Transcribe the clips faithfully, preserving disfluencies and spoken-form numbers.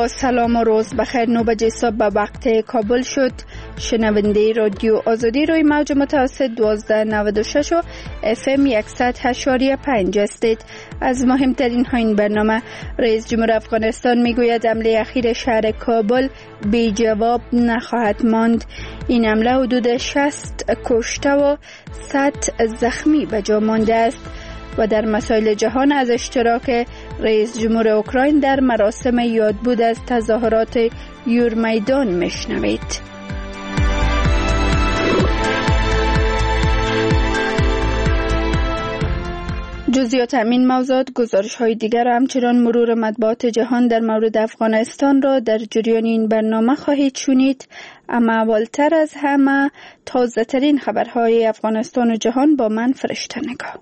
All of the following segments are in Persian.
با سلام و روز بخیر. نو بجه صبح به وقت کابل شد. شنونده رادیو آزادی روی موج متوسط دوازده نود و شش و اف ام صد و هشت اشاری پنج هستید. از مهمترین ها این برنامه: رئیس جمهور افغانستان میگوید حمله اخیر شهر کابل بی جواب نخواهد ماند. این حمله حدود شصت کشته و صد زخمی به جا مانده است. و در مسائل جهان از اشتراک رئیس جمهور اوکراین در مراسم یادبود از تظاهرات یورمیدان میشنوید. جزئیات همین موضوعات، گزارش های دیگر و همچنان مرور مطبوعات جهان در مورد افغانستان را در جریان این برنامه خواهید شنید. اما اولتر از همه تازه ترین خبرهای افغانستان و جهان با من فرشته نگاه.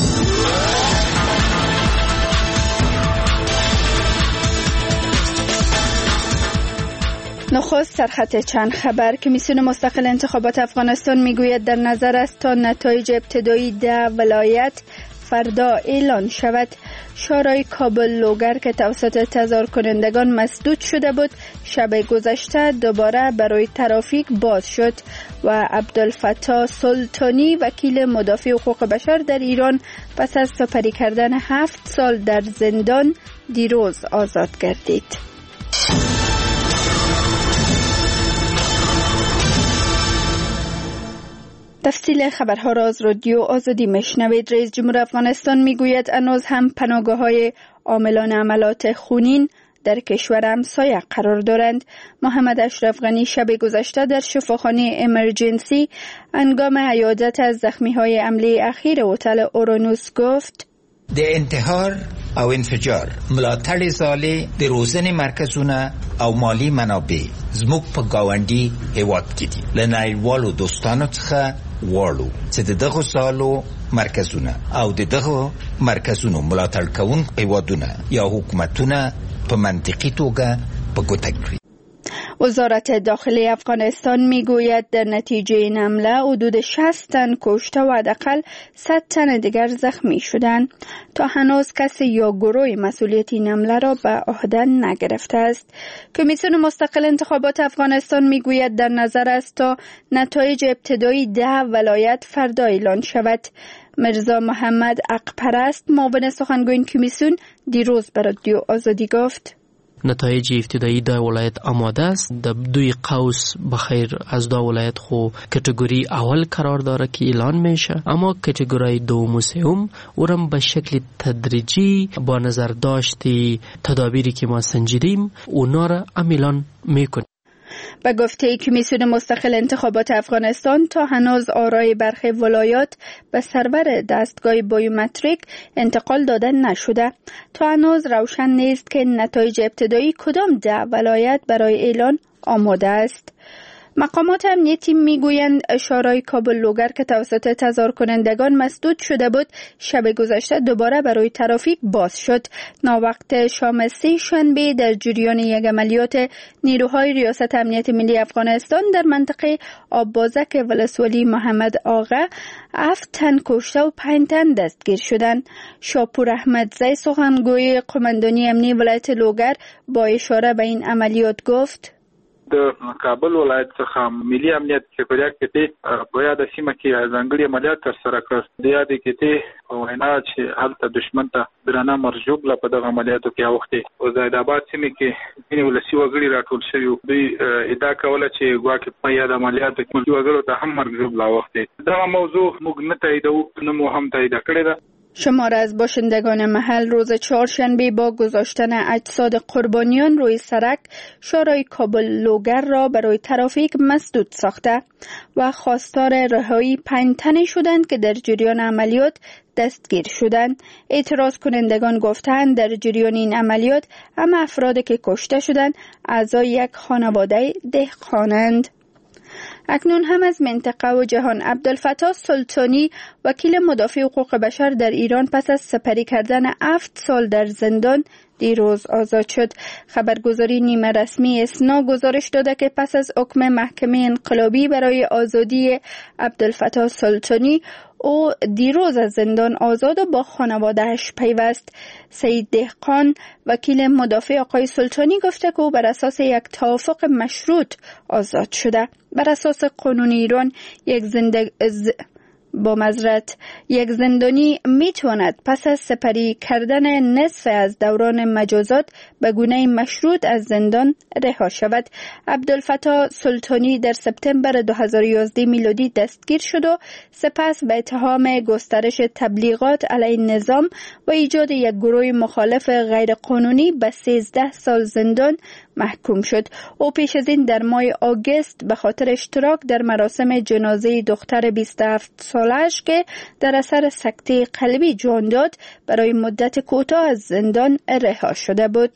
نخست سرخط چند خبر. کمیسیون مستقل انتخابات افغانستان میگوید در نظر است تا نتایج ابتدایی ده ولایت فردا اعلان شود. شورای کابل لوگر که توسط تظاهر کنندگان مسدود شده بود، شب گذشته دوباره برای ترافیک باز شد و عبدالفتاح سلطانی وکیل مدافع حقوق بشر در ایران پس از سپری کردن هفت سال در زندان دیروز آزاد گردید. تفصیل خبرها را از رادیو آزادی میشنوید. رئیس جمهور افغانستان میگوید هنوز هم پناهگاه‌های عاملان عملات خونین در کشور همسایه قرار دارند. محمد اشرف غنی شب گذشته در شفاخانه امرجنسی هنگام عیادت از زخمی‌های حمله اخیر هتل اورانوس گفت: د انتحار او انفجار ملاتړ زالي د روزنې مرکزونه او مالی منابع زموږ په گاونډي هیواد کې دي. له نړیوالو دوستانو څخه غواړو چې د دغو سالو مرکزونه او د دغو مرکزونو ملاتړ کوونکي هیوادونه یا حکومتونه په منطقي توګه په ګوته کړي. وزارت داخلی افغانستان میگوید در نتیجه این حمله حدود شصت تن کشته و حداقل صد تن دیگر زخمی شدند. تا هنوز کسی یا گروه مسئولیت این حمله را به عهده نگرفته است. کمیسیون مستقل انتخابات افغانستان میگوید در نظر است تا نتایج ابتدایی ده ولایت فردا اعلان شود. مرزا محمد حقپرست معاون سخنگوی این کمیسیون دیروز به رادیو آزادی گفت: نتایج ابتدایی دا ولایت آماده است. د دوی قوس بخیر از دا ولایت خو کتگوری اول قرار داره که اعلان میشه، اما کتگوری دوم و سوم اونم به شکل تدریجی با نظر داشتی تدابیری که ما سنجیدیم اونا را اعلان میکنیم. به گفته کمیسیون مستقل انتخابات افغانستان تا هنوز آرای برخی ولایات به سرور دستگاه بایومتریک انتقال داده نشده. تا هنوز روشن نیست که نتایج ابتدایی کدام ده ولایت برای اعلان آماده است. مقامات امنیتی میگویند شورای کابل لوگر که توسط تظاهر کنندگان مسدود شده بود، شب گذشته دوباره برای ترافیک باز شد. ناوقت شام سه شنبه در جریان یک عملیات نیروهای ریاست امنیت ملی افغانستان در منطقه آببازک ولسوالی محمد آغا هفت تن کشته و پنج تن دستگیر شدند. شاپور احمدزی سخنگوی قماندانی امنی ولایت لوگر با اشاره به این عملیات گفت: د کابل ولایت څخه ملي امنیت سکریټریټ کې په یاد سیمه کې ځانګړي عملیات ترسره کړل. د یاد کې وینا چې هلته دشمن ته درانه مرجوب لا په دغه عملیاتو کې اوختي او زید آباد سیمه کې ځینې ولسی وګړي راټول شوي. دوی ادعا کوله چې ګواکې په یاد عملیاتو کې وګړو ته هم مرجوب لا اوختي. دا موضوع موږ نه تاییدو، نه مو هم تایید کړی ده. شمار از باشندگان محل روز چهارشنبه با گذاشتن اجساد قربانیان روی سرک شورای کابل لوگر را برای ترافیک مسدود ساخته و خواستار رهایی پنج تنی شدند که در جریان عملیات دستگیر شدند. اعتراض کنندگان گفتند در جریان این عملیات همه افرادی که کشته شدند اعضای یک خانواده دهقانند. اکنون هم از منطقه و جهان. عبدالفتاح سلطانی وکیل مدافع حقوق بشر در ایران پس از سپری کردن هفت سال در زندان دیروز آزاد شد. خبرگزاری نیمه رسمی اسنا گزارش داده که پس از حکم محکمه انقلابی برای آزادی عبدالفتاح سلطانی او دیروز از زندان آزاد و با خانواده‌اش پیوست. سید دهقان وکیل مدافع آقای سلطانی گفته که او بر اساس یک توافق مشروط آزاد شده. بر اساس قانون ایران یک زنده ز... با معذرت یک زندانی میتواند پس از سپری کردن نصف از دوران مجازات به گونه مشروط از زندان رها شود. عبدالفتاح سلطانی در سپتامبر دو هزار و یازده میلادی دستگیر شد و سپس به اتهام گسترش تبلیغات علیه نظام و ایجاد یک گروه مخالف غیرقانونی به سیزده سال زندان محکوم شد. او پیش از این در ماه آگوست به خاطر اشتراک در مراسم جنازه دختر بیست و هفت سالش که در اثر سکته قلبی جان داد برای مدت کوتاه از زندان رها شده بود.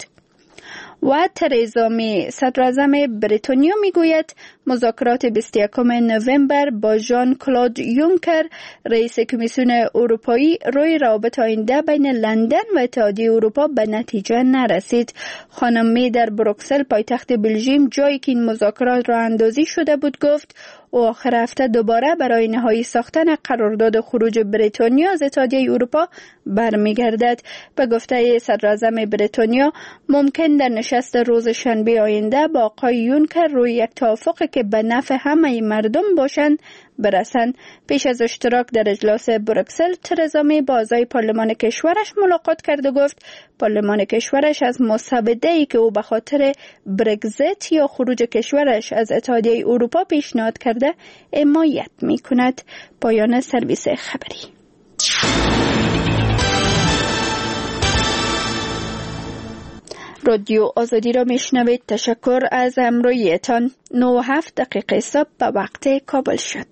و ترزا می صدر اعظم بریتانیا میگوید مذاکرات بیست و یکم نوامبر با ژان کلود یونکر رئیس کمیسیون اروپایی روی روابط آینده بین لندن و اتحادیه اروپا به نتیجه نرسید. خانم می در بروکسل پایتخت بلژیم جایی که این مذاکرات راه اندازی شده بود گفت او آخر هفته دوباره برای نهایی ساختن قرارداد خروج بریتانیا از اتحادیه اروپا برمیگردد. به گفته صدر اعظم بریتانیا ممکن در نشست روز شنبه آینده با آقای یونکر روی یک توافقی که به نفع همه مردم باشند برسند. پیش از اشتراک در اجلاس بروکسل ترزا می با اعضای پارلمان کشورش ملاقات کرد و گفت پارلمان کشورش از مسوده‌ای که او به خاطر برگزیت یا خروج کشورش از اتحادیه اروپا پیشنهاد کرده حمایت می‌کند. پایان سرویس خبری. رادیو آزادی را میشنوید. تشکر از همراهیتان. نه و هفت دقیقه صبح به وقت کابل شد.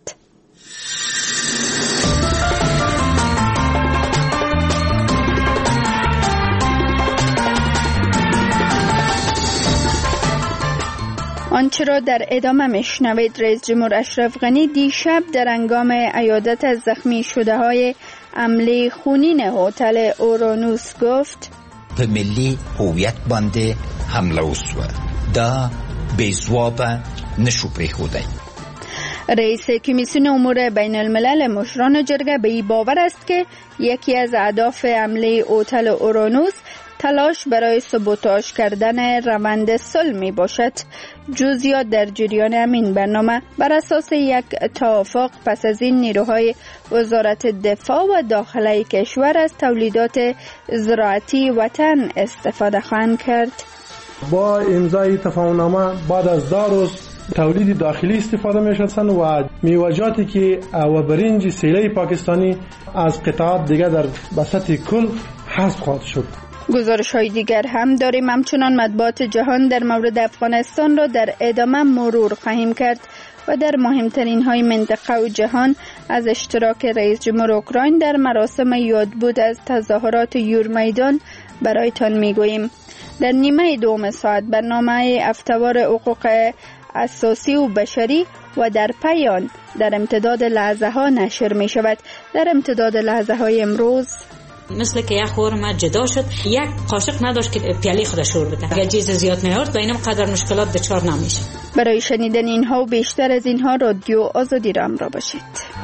آنچه را در ادامه میشنوید. رئیس جمهور اشرف غنی دیشب در هنگام عیادت از زخمی شده های حمله خونین هتل اورانوس گفت په ملی هویت باندې حمله وسوه دا بېځوابه نشو پرېښودی. رئیس کمیسیون امور بین الملل مشران جرگه به این باور است که یکی از اهداف حمله هتل اورانوس تلاش برای سابوتاژ کردن روند صلح می باشد. جزئیات در جریان همین برنامه. بر اساس یک توافق پس از این نیروهای وزارت دفاع و داخلی کشور از تولیدات زراعتی وطن استفاده خواهند کرد. با امضای تفاهمنامه بعد از ده روز تولید داخلی استفاده میشدن و میوه‌جاتی که و برنج سیله پاکستانی از قطعات دیگر در بساط کل حذف خواهد شد. گزارش های دیگر هم داریم. همچنان مطبوعات جهان در مورد افغانستان را در ادامه مرور خواهیم کرد و در مهمترین های منطقه و جهان از اشتراک رئیس جمهور اوکراین در مراسم یادبود از تظاهرات یورمیدان برایتان میگوییم. در نیمه دوم ساعت برنامه افتوار حقوق اساسی و بشری و در پایان در امتداد لحظه ها نشر می شود. در امتداد لحظه های امروز مثل که یک خور ما جدا شد، یک قاشق نداشت که پیاله خودش شور بده. اگر چیز زیاد میارد و اینم قدر مشکلات دچار نمیشه. برای شنیدن اینها و بیشتر از اینها رادیو آزادی را همراه باشید.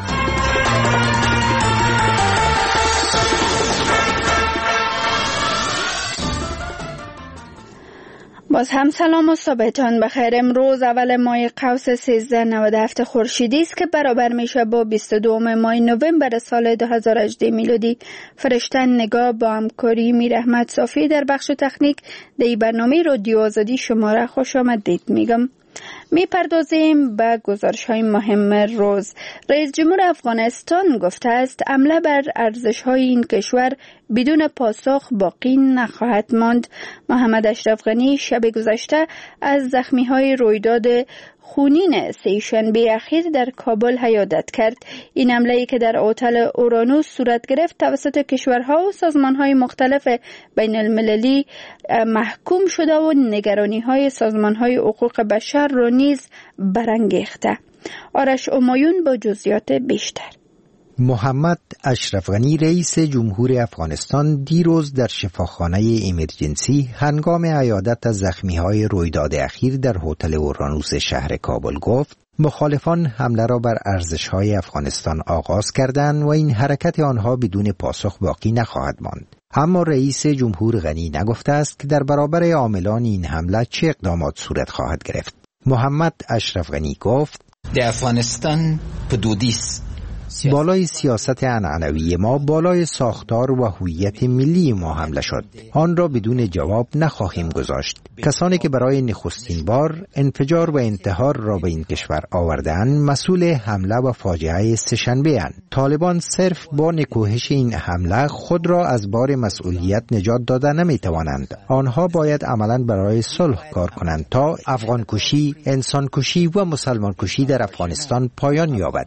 باز هم سلام و صبحتان بخیر. امروز اول ماه قوس سیزده نود و هفت خورشیدی است که برابر میشه با بیست و دو ماه نوامبر سال دو هزار و هجده میلادی. فرشتن نگاه با همکاری میر احمد صافی در بخش تکنیک در برنامه رادیو آزادی شما را خوش آمدید میگم. می پردازیم به گزارش های مهم روز. رئیس جمهور افغانستان گفته است حمله بر ارزش های این کشور بدون پاسخ باقی نخواهد ماند. محمد اشرف غنی شب گذشته از زخمی های رویداد خونین سه‌شنبه اخیر در کابل حیادت کرد. این حمله‌ای که در هتل اورانوس صورت گرفت توسط کشورها و سازمان‌های مختلف بین المللی محکوم شده و نگرانی‌های سازمان‌های حقوق بشر را نیز برانگیخته. آرش امایون با جزئیات بیشتر. محمد اشرف غنی رئیس جمهور افغانستان دیروز در شفاخانه ایمرجنسی هنگام عیادت از زخمی‌های رویداد اخیر در هتل اورانوس شهر کابل گفت مخالفان حمله را بر ارزش‌های افغانستان آغاز کردند و این حرکت آنها بدون پاسخ باقی نخواهد ماند. اما رئیس جمهور غنی نگفته است که در برابر عاملان این حمله چه اقدامات صورت خواهد گرفت. محمد اشرف غنی گفت در افغانستان حدودی بالای سیاست عنعنوی ما، بالای ساختار و هویت ملی ما حمله شد. آن را بدون جواب نخواهیم گذاشت. کسانی که برای نخستین بار انفجار و انتحار را به این کشور آوردند مسئول حمله و فاجعه سه‌شنبه اند. طالبان صرف با نکوهش این حمله خود را از بار مسئولیت نجات داده نمی‌توانند. آنها باید عملاً برای صلح کار کنند تا افغان کشی، انسان کشی و مسلمان کشی در افغانستان پایان یابد.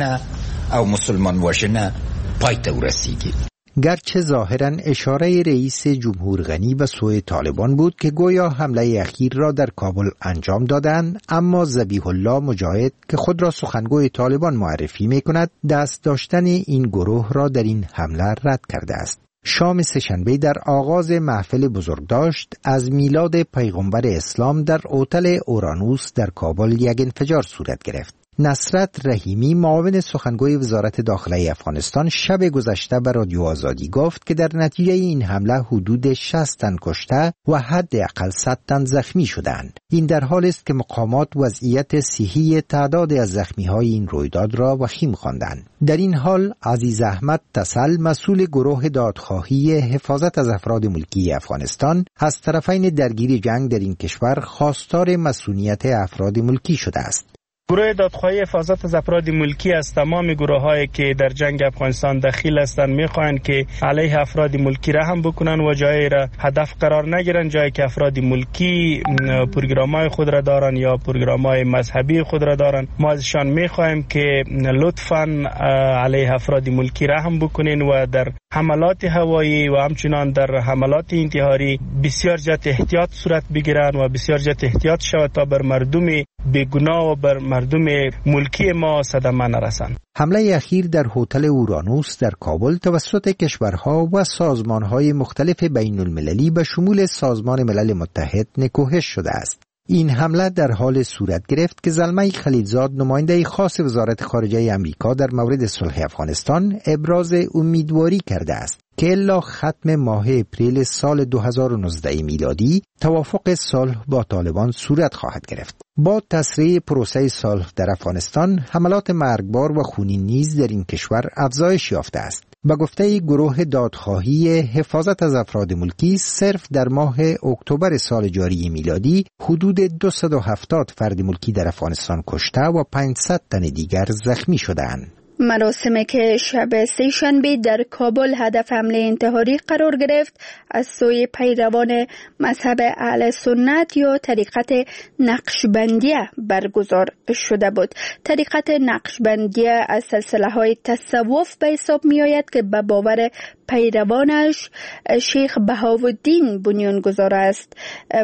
او مسلمان وشنه پایت ورسیگی. گرچه ظاهراً اشاره رئیس جمهور غنی به سوی طالبان بود که گویا حمله اخیر را در کابل انجام دادند، اما ذبیح الله مجاهد که خود را سخنگوی طالبان معرفی می کند دست داشتن این گروه را در این حمله رد کرده است. شام سه‌شنبه در آغاز محفل بزرگداشت از میلاد پیغمبر اسلام در هتل اورانوس در کابل یک انفجار صورت گرفت. نصرت رحیمی معاون سخنگوی وزارت داخله افغانستان شب گذشته به رادیو آزادی گفت که در نتیجه این حمله حدود شصت تن کشته و حداقل صد تن زخمی شدند. این در حالی است که مقامات وضعیت صحی تعداد از زخمی‌های این رویداد را وخیم خواندند. در این حال عزیز احمد تسل مسئول گروه دادخواهی حفاظت از افراد ملکی افغانستان از طرفین درگیر جنگ در این کشور خواستار مسئولیت افراد ملکی شده است. گروه دادخواهی حفاظت از افراد ملکی از تمام گروه‌هایی که در جنگ افغانستان دخیل هستند می‌خواهند که علیه افراد ملکی رحم بکنن و جایی را هدف قرار نگیرن، جایی که افراد ملکی پروگرام‌های خود را دارن یا پروگرام‌های مذهبی خود را دارن. ما ازشان می‌خواهیم که لطفاً علیه افراد ملکی رحم بکنین و در حملات هوایی و همچنان در حملات انتحاری بسیار جهت احتیاط صورت بگیرن و بسیار جهت احتیاط شود تا بر مردم بیگناه و بر مردم ملکی ما صدمه نرسند. حمله اخیر در هتل اورانوس در کابل توسط کشورها و سازمانهای مختلف بین المللی به شمول سازمان ملل متحد نکوهش شده است. این حمله در حال صورت گرفت که زلمه خلیلزاد نماینده خاص وزارت خارجه امریکا در مورد صلح افغانستان ابراز امیدواری کرده است که الا ختم ماه اپریل سال دو هزار و نوزده میلادی توافق صلح با طالبان صورت خواهد گرفت. با تسریع پروسه صلح در افغانستان، حملات مرگبار و خونین نیز در این کشور افزایش یافته است. به گفته گروه دادخواهی حفاظت از افراد ملکی، صرف در ماه اکتبر سال جاری میلادی حدود دویست و هفتاد فرد ملکی در افغانستان کشته و پانصد تن دیگر زخمی شدند. مراسمی که شب سه‌شنبه در کابل هدف حمله انتحاری قرار گرفت از سوی پیروان مذهب اهل سنت یا طریقت نقشبندیه برگزار شده بود. طریقت نقشبندیه از سلسله‌های تصوف به حساب می آید که به باور پیروانش شیخ بهاءالدین بنیانگذار است.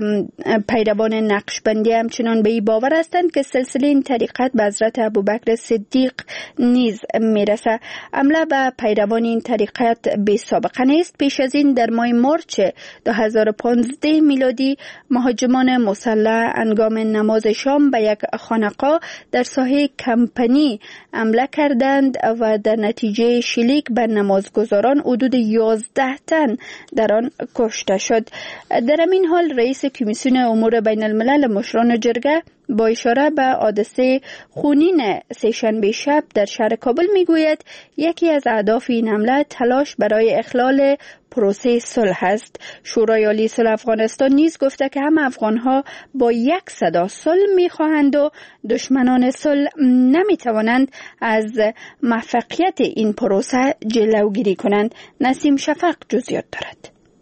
پیروان نقشبندی همچنان به این باور هستند که سلسله این طریقت به حضرت ابوبکر صدیق نیز میرسه. حمله به پیروان این طریقت بی سابقه نیست. پیش از این در ماه مارچ دو هزار و پانزده میلادی مهاجمان مسلح هنگام نماز شام به یک خانقاه در ساحه کمپنی حمله کردند و در نتیجه شلیک به نمازگزاران حدود یازده تن در آن کشته شد. در این حال رئیس کمیسیون امور بین الملل مشران جرگه با اشاره به حادثه خونین سه‌شنبه شب در شهر کابل میگوید یکی از اهداف این حمله تلاش برای اخلال پروسه صلح است. شورای عالی صلح افغانستان نیز گفته که هم افغانها با یک صدا صلح میخواهند و دشمنان صلح نمیتوانند از موفقیت این پروسه جلوگیری کنند. نسیم شفق جزئیات دارد.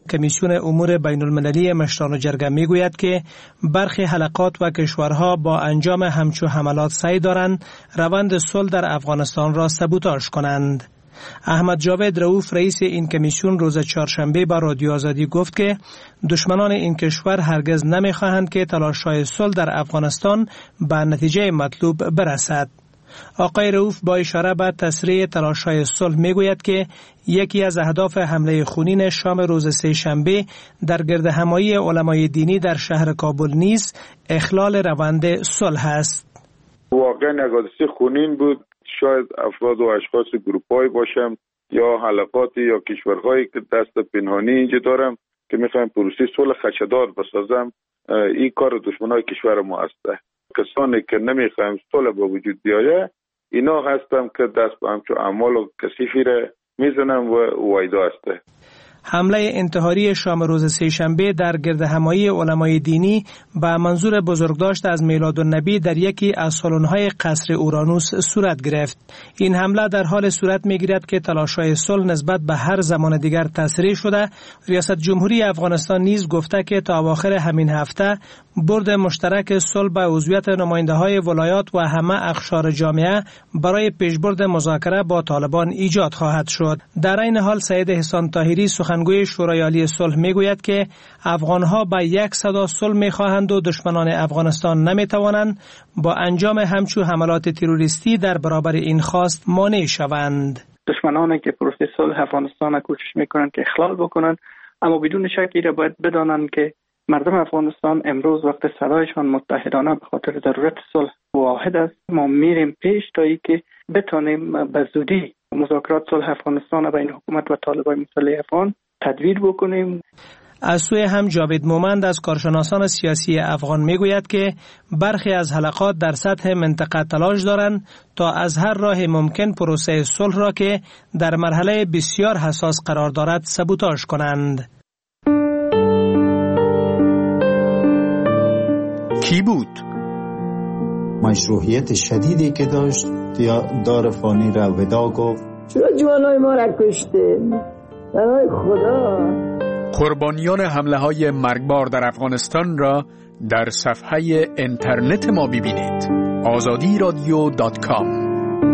کمیسیون امور بین المللی مشران جرگه می گوید که برخی حلقات و کشورها با انجام همچو حملات سعی دارند روند صلح در افغانستان را سبوتاژ کنند. احمد جاوید رؤوف رئیس این کمیسیون روز چهارشنبه با رادیو آزادی گفت که دشمنان این کشور هرگز نمی‌خواهند که تلاش‌های صلح در افغانستان به نتیجه مطلوب برسد. آقای رؤوف با اشاره به تسریع تلاش‌های صلح میگوید که یکی از اهداف حمله خونین شام روز سه شنبه در گردهمایی علمای دینی در شهر کابل نیز اخلال روند صلح است. واقعا حادثه خونین بود. شاید افراد و اشخاص گروپ‌های باشم یا حلقاتی یا کشورهایی که دست پنهانی اینجا دارم که میخوایم پروسه صلح خدشه‌دار بسازم. این کار دشمنای کشور ما است. کسانی که نمیخوایم صلح به وجود بیایه اینا هستم که دست به همچون اعمال و کثیفی را میزنم و وایدا است. حمله انتحاری شام روز سه شنبه در گردهمایی علمای دینی به منظور بزرگداشت از میلادالنبی در یکی از سالن‌های قصر اورانوس صورت گرفت. این حمله در حال صورت می‌گیرد که تلاش‌های صلح نسبت به هر زمان دیگر تسریع شده. ریاست جمهوری افغانستان نیز گفته که تا اواخر همین هفته برد مشترک صلح به عضویت نماینده‌های ولایات و همه اقشار جامعه برای پیشبرد مذاکره با طالبان ایجاد خواهد شد. در این حال سید احسان طاهری سخنگوی شورای عالی صلح میگوید که افغان‌ها به یک صدا صلح می‌خواهند و دشمنان افغانستان نمی‌توانند با انجام همچو حملات تروریستی در برابر این خواست مانع شوند. دشمنانی که پروسه صلح افغانستان کوشش می‌کنند که اخلال بکنند، اما بدون شک را باید بدانند که مردم افغانستان امروز وقت صدایشان متحدانه به خاطر ضرورت صلح واحد است. ما میریم پیش تا اینکه بتانیم به زودی مذاکرات صلح افغانستان بین حکومت و طالبان مسلح افغان تدویر بکنیم. از سوی هم جاوید مومند از کارشناسان سیاسی افغان میگوید که برخی از حلقات در سطح منطقه تلاش دارند تا از هر راه ممکن پروسه صلح را که در مرحله بسیار حساس قرار دارد سبوتاژ کنند. کی بود؟ مشروعیت شدیدی که داشت یا دار فانی را ودا گفت. چرا جوانای ما را کشته؟ برای خدا. قربانیان حمله های مرگبار در افغانستان را در صفحه اینترنت ما ببینید. آزادی رادیو دات کام.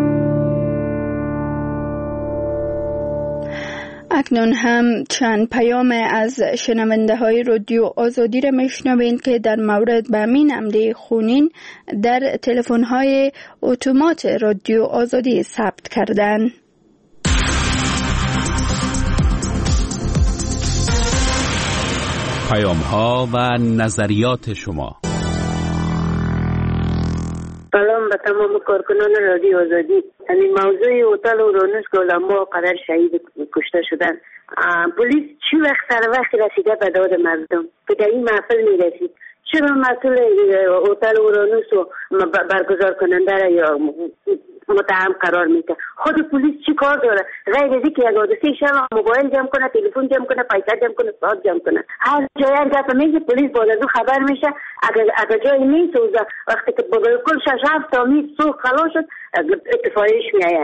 اکنون هم چند پیام از شنونده های رادیو آزادی را میشنوین که در مورد به همین حمله خونین در تلفن های اتومات رادیو آزادی ثبت کردن. پیام ها و نظریات شما. سلام به تمام کارکنان رادیو آزادی. همین موضوع هتل اورانوس که علما قدر شهید کشته شدن، پلیس چی وقت سر وقت رسیده به داد مردم که در این محفل میرسید؟ چرا مسئول هتل اورانوس و برگزار کننده را یا متهم قرار میده؟ خود پلیس چی کار داره غیر از اینکه یک حادثه شب موبایل جمع کنه، تلفن جمع کنه، پیسه جمع کنه، ساعت جمع کنه؟ هر جای هر گپ میگه پلیس بعد از اون خبر میشه. اگر اگر جای میسوزه وقتی که بالکل شش هفت تا می سوخت خلاص شد اتفاقیش میآید.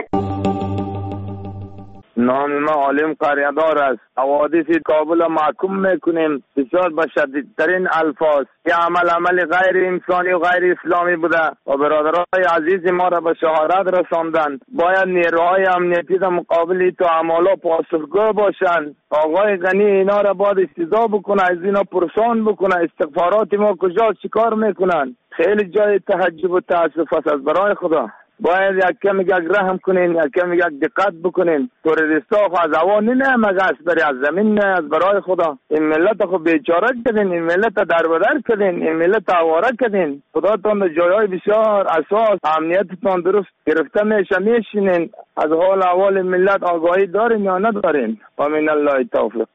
نام ما عالم قریه‌دار است. حوادث کابل محکوم میکنیم بسیار به شدیدترین الفاظ که عمل عمل غیر انسانی و غیر اسلامی بوده و برادرای عزیز ما را به شهادت رساندند. باید نیروهای امنیتی در مقابل تو اعمالا پاسخگو باشند. آقای غنی اینا را باید استدعا بکنه، از اینا پرسان بکنه استغفارات ما کجا چیکار میکنن. خیلی جای تعجب و تاسف است. از برای خدا باید یک کم یک رحم کنین، یک کم یک دقت بکنین. تروریستا خو از هوا نه مگس بری از زمین نه. از برای خدا این ملت خو بیچاره کردین، این ملت دربدر کردین، این ملت آواره کردین. خدا تان به جایهای بسیار اساس امنیتتان درست گرفته میشه میشینین. از حال احوال ملت آگاهی دارین یا ندارین؟ و من الله توفیق.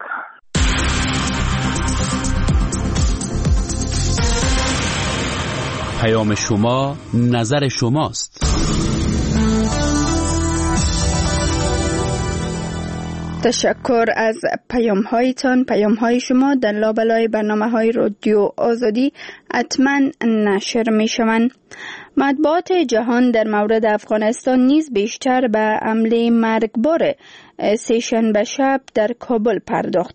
پیام شما نظر شماست. تشکر از پیام هایتان. پیام های شما در لابلای برنامه های رادیو آزادی حتما نشر می شوند. مطبوعات جهان در مورد افغانستان نیز بیشتر به حمله مرگبار سه‌شنبه شب در کابل پرداخته.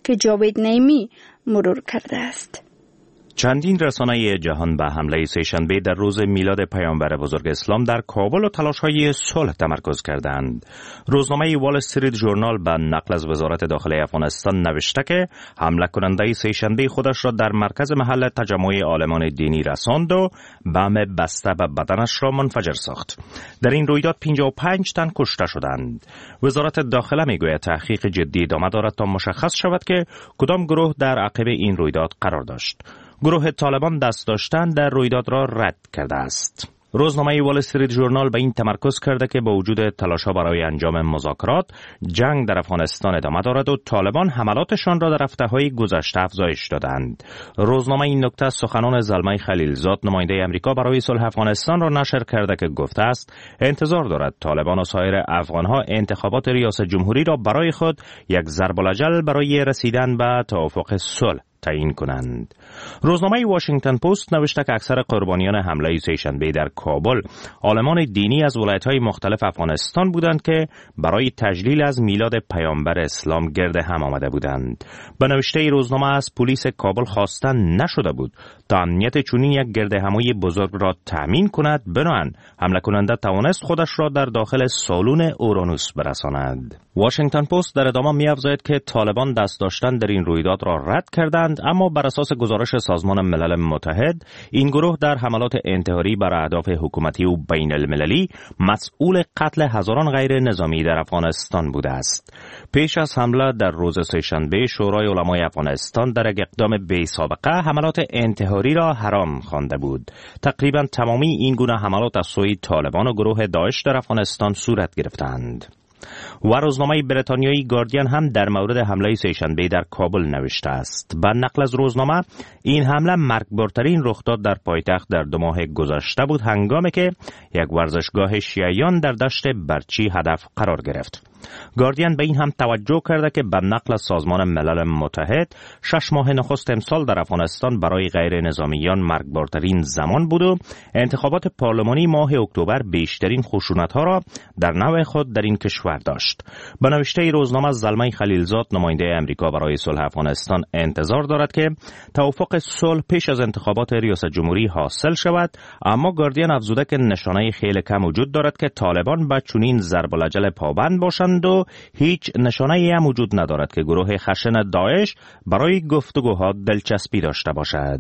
که جاوید نعیمی مرور کرده است. چندین رسانه جهان به حمله سه‌شنبه در روز میلاد پیامبر بزرگ اسلام در کابل و تلاش‌های صلح تمرکز کردند. روزنامه وال استریت ژورنال به نقل از وزارت داخلی افغانستان نوشته که حمله کننده سه‌شنبه خودش را در مرکز محل تجمع عالمان دینی رساند و بم بسته به بدنش را منفجر ساخت. در این رویداد پنجاه و پنج تن کشته شدند. وزارت داخله میگوید تحقیق جدی ادامه دارد تا مشخص شود که کدام گروه در عقب این رویداد قرار داشت. گروه طالبان دست داشتن در رویداد را رد کرده است. روزنامه وال استریت ژورنال به این تمرکز کرده که با وجود تلاش‌ها برای انجام مذاکرات، جنگ در افغانستان ادامه دارد و طالبان حملاتشان را در هفته‌های گذشته افزایش دادند. روزنامه این نکته سخنان زلمه خلیلزاد نماینده امریکا برای صلح افغانستان را نشر کرده که گفته است انتظار دارد طالبان و سایر افغان‌ها انتخابات ریاست جمهوری را برای خود یک ضرب الاجل برای رسیدن به توافق صلح تعیین کنند. روزنامه واشنگتن پست نوشته که اکثر قربانیان حمله سه‌شنبه در کابل عالمان دینی از ولایت‌های مختلف افغانستان بودند که برای تجلیل از میلاد پیامبر اسلام گرد هم آمده بودند. به نوشته روزنامه از پلیس کابل خواستن نشده بود تا امنیت چنین یک گرد همایی بزرگ را تأمین کند، بنابراین حمله کننده توانست خودش را در داخل سالن اورانوس برساند. واشنگتن پست در ادامه می‌افزاید که طالبان دست داشتن در این رویداد را رد کردند، اما بر اساس گزارش سازمان ملل متحد این گروه در حملات انتحاری بر اهداف حکومتی و بین المللی مسئول قتل هزاران غیر نظامی در افغانستان بوده است. پیش از حمله در روز سه‌شنبه شورای علمای افغانستان در یک اقدام بی سابقه حملات انتحاری را حرام خوانده بود. تقریبا تمامی این گونه حملات از سوی طالبان و گروه داعش در افغانستان صورت گرفتند. و روزنامه بریتانیایی گاردین هم در مورد حمله سه‌شنبه در کابل نوشته است. به نقل از روزنامه این حمله مرگبارترین رخداد در پایتخت در دو ماه گذشته بود، هنگامی که یک ورزشگاه شیعیان در دشت برچی هدف قرار گرفت. گاردین به این هم توجه کرده که به نقل از سازمان ملل متحد شش ماه نخست امسال در افغانستان برای غیر نظامیان مرگبارترین زمان بود و انتخابات پارلمانی ماه اکتبر بیشترین خشونت‌ها را در نوع خود در این کشور داشت. به نوشته روزنامه زلمه خلیلزاد نماینده امریکا برای صلح افغانستان انتظار دارد که توافق صلح پیش از انتخابات ریاست جمهوری حاصل شود، اما گاردین افزوده که نشانه خیلی کم وجود دارد که طالبان به چنین ضرب الاجل پابند باشند و هیچ نشانه‌ای هم وجود ندارد که گروه خشن داعش برای گفتگوها دلچسپی داشته باشد.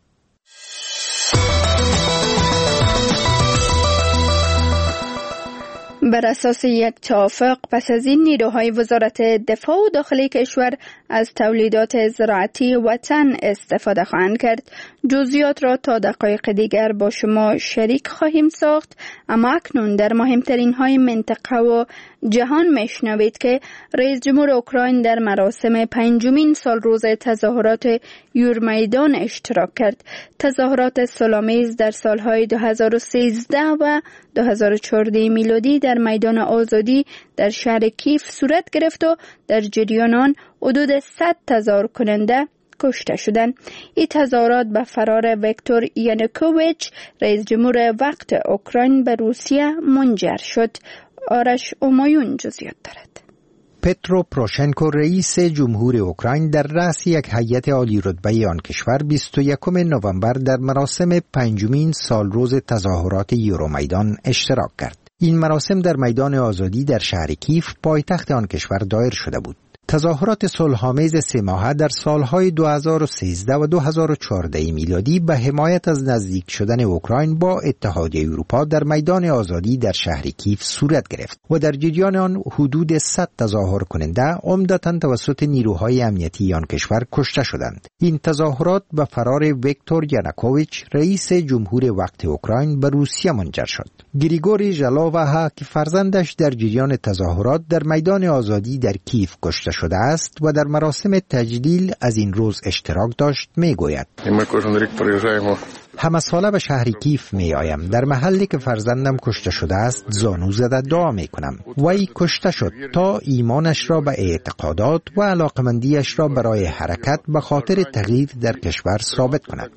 بر اساس یک توافق پس از این نیروهای وزارت دفاع و داخلی کشور از تولیدات زراعتی وطن استفاده خواهند کرد. جزئیات را تا دقایق دیگر با شما شریک خواهیم ساخت، اما اکنون در مهمترین های منطقه و جهان میشنوید که رئیس جمهور اوکراین در مراسم پنجمین سالروز تظاهرات یورمیدان اشتراک کرد. تظاهرات صلح‌آمیز در سالهای دو هزار و سیزده و دو هزار و چهارده میلادی در میدان آزادی در شهر کیف صورت گرفت و در جریان آن حدود صد تظاهر کننده کشته شدند. این تظاهرات به فرار ویکتور یانوکوویچ رئیس جمهور وقت اوکراین به روسیه منجر شد. آرش اومایون جزئیات دارد. پترو پروشنکو رئیس جمهور اوکراین در رأس یک هیئت عالی رتبه آن کشور بیست و یکم نوامبر در مراسم پنجمین سالروز تظاهرات یورومیدان اشتراک کرد. این مراسم در میدان آزادی در شهر کیف پایتخت آن کشور دایر شده بود. تظاهرات صلح‌آمیز سه ماهه در سالهای دو هزار و سیزده و دو هزار و چهارده میلادی به حمایت از نزدیک شدن اوکراین با اتحادیه اروپا در میدان آزادی در شهر کیف صورت گرفت و در جریان آن حدود صد تظاهر کننده عمدتاً توسط نیروهای امنیتی آن کشور کشته شدند. این تظاهرات به فرار ویکتور یانوکوویچ رئیس جمهور وقت اوکراین به روسیه منجر شد. گریگوری ژالووها که فرزندش در جریان تظاهرات در میدان آزادی در کیف کشته شده است و در مراسم تجلیل از این روز اشتراک داشت میگوید: همه ساله به شهر کیف می آیم. در محلی که فرزندم کشته شده است زانو زده دعا می کنم. وی کشته شد تا ایمانش را به اعتقادات و علاقمندیش را برای حرکت به خاطر تغییر در کشور ثابت کند.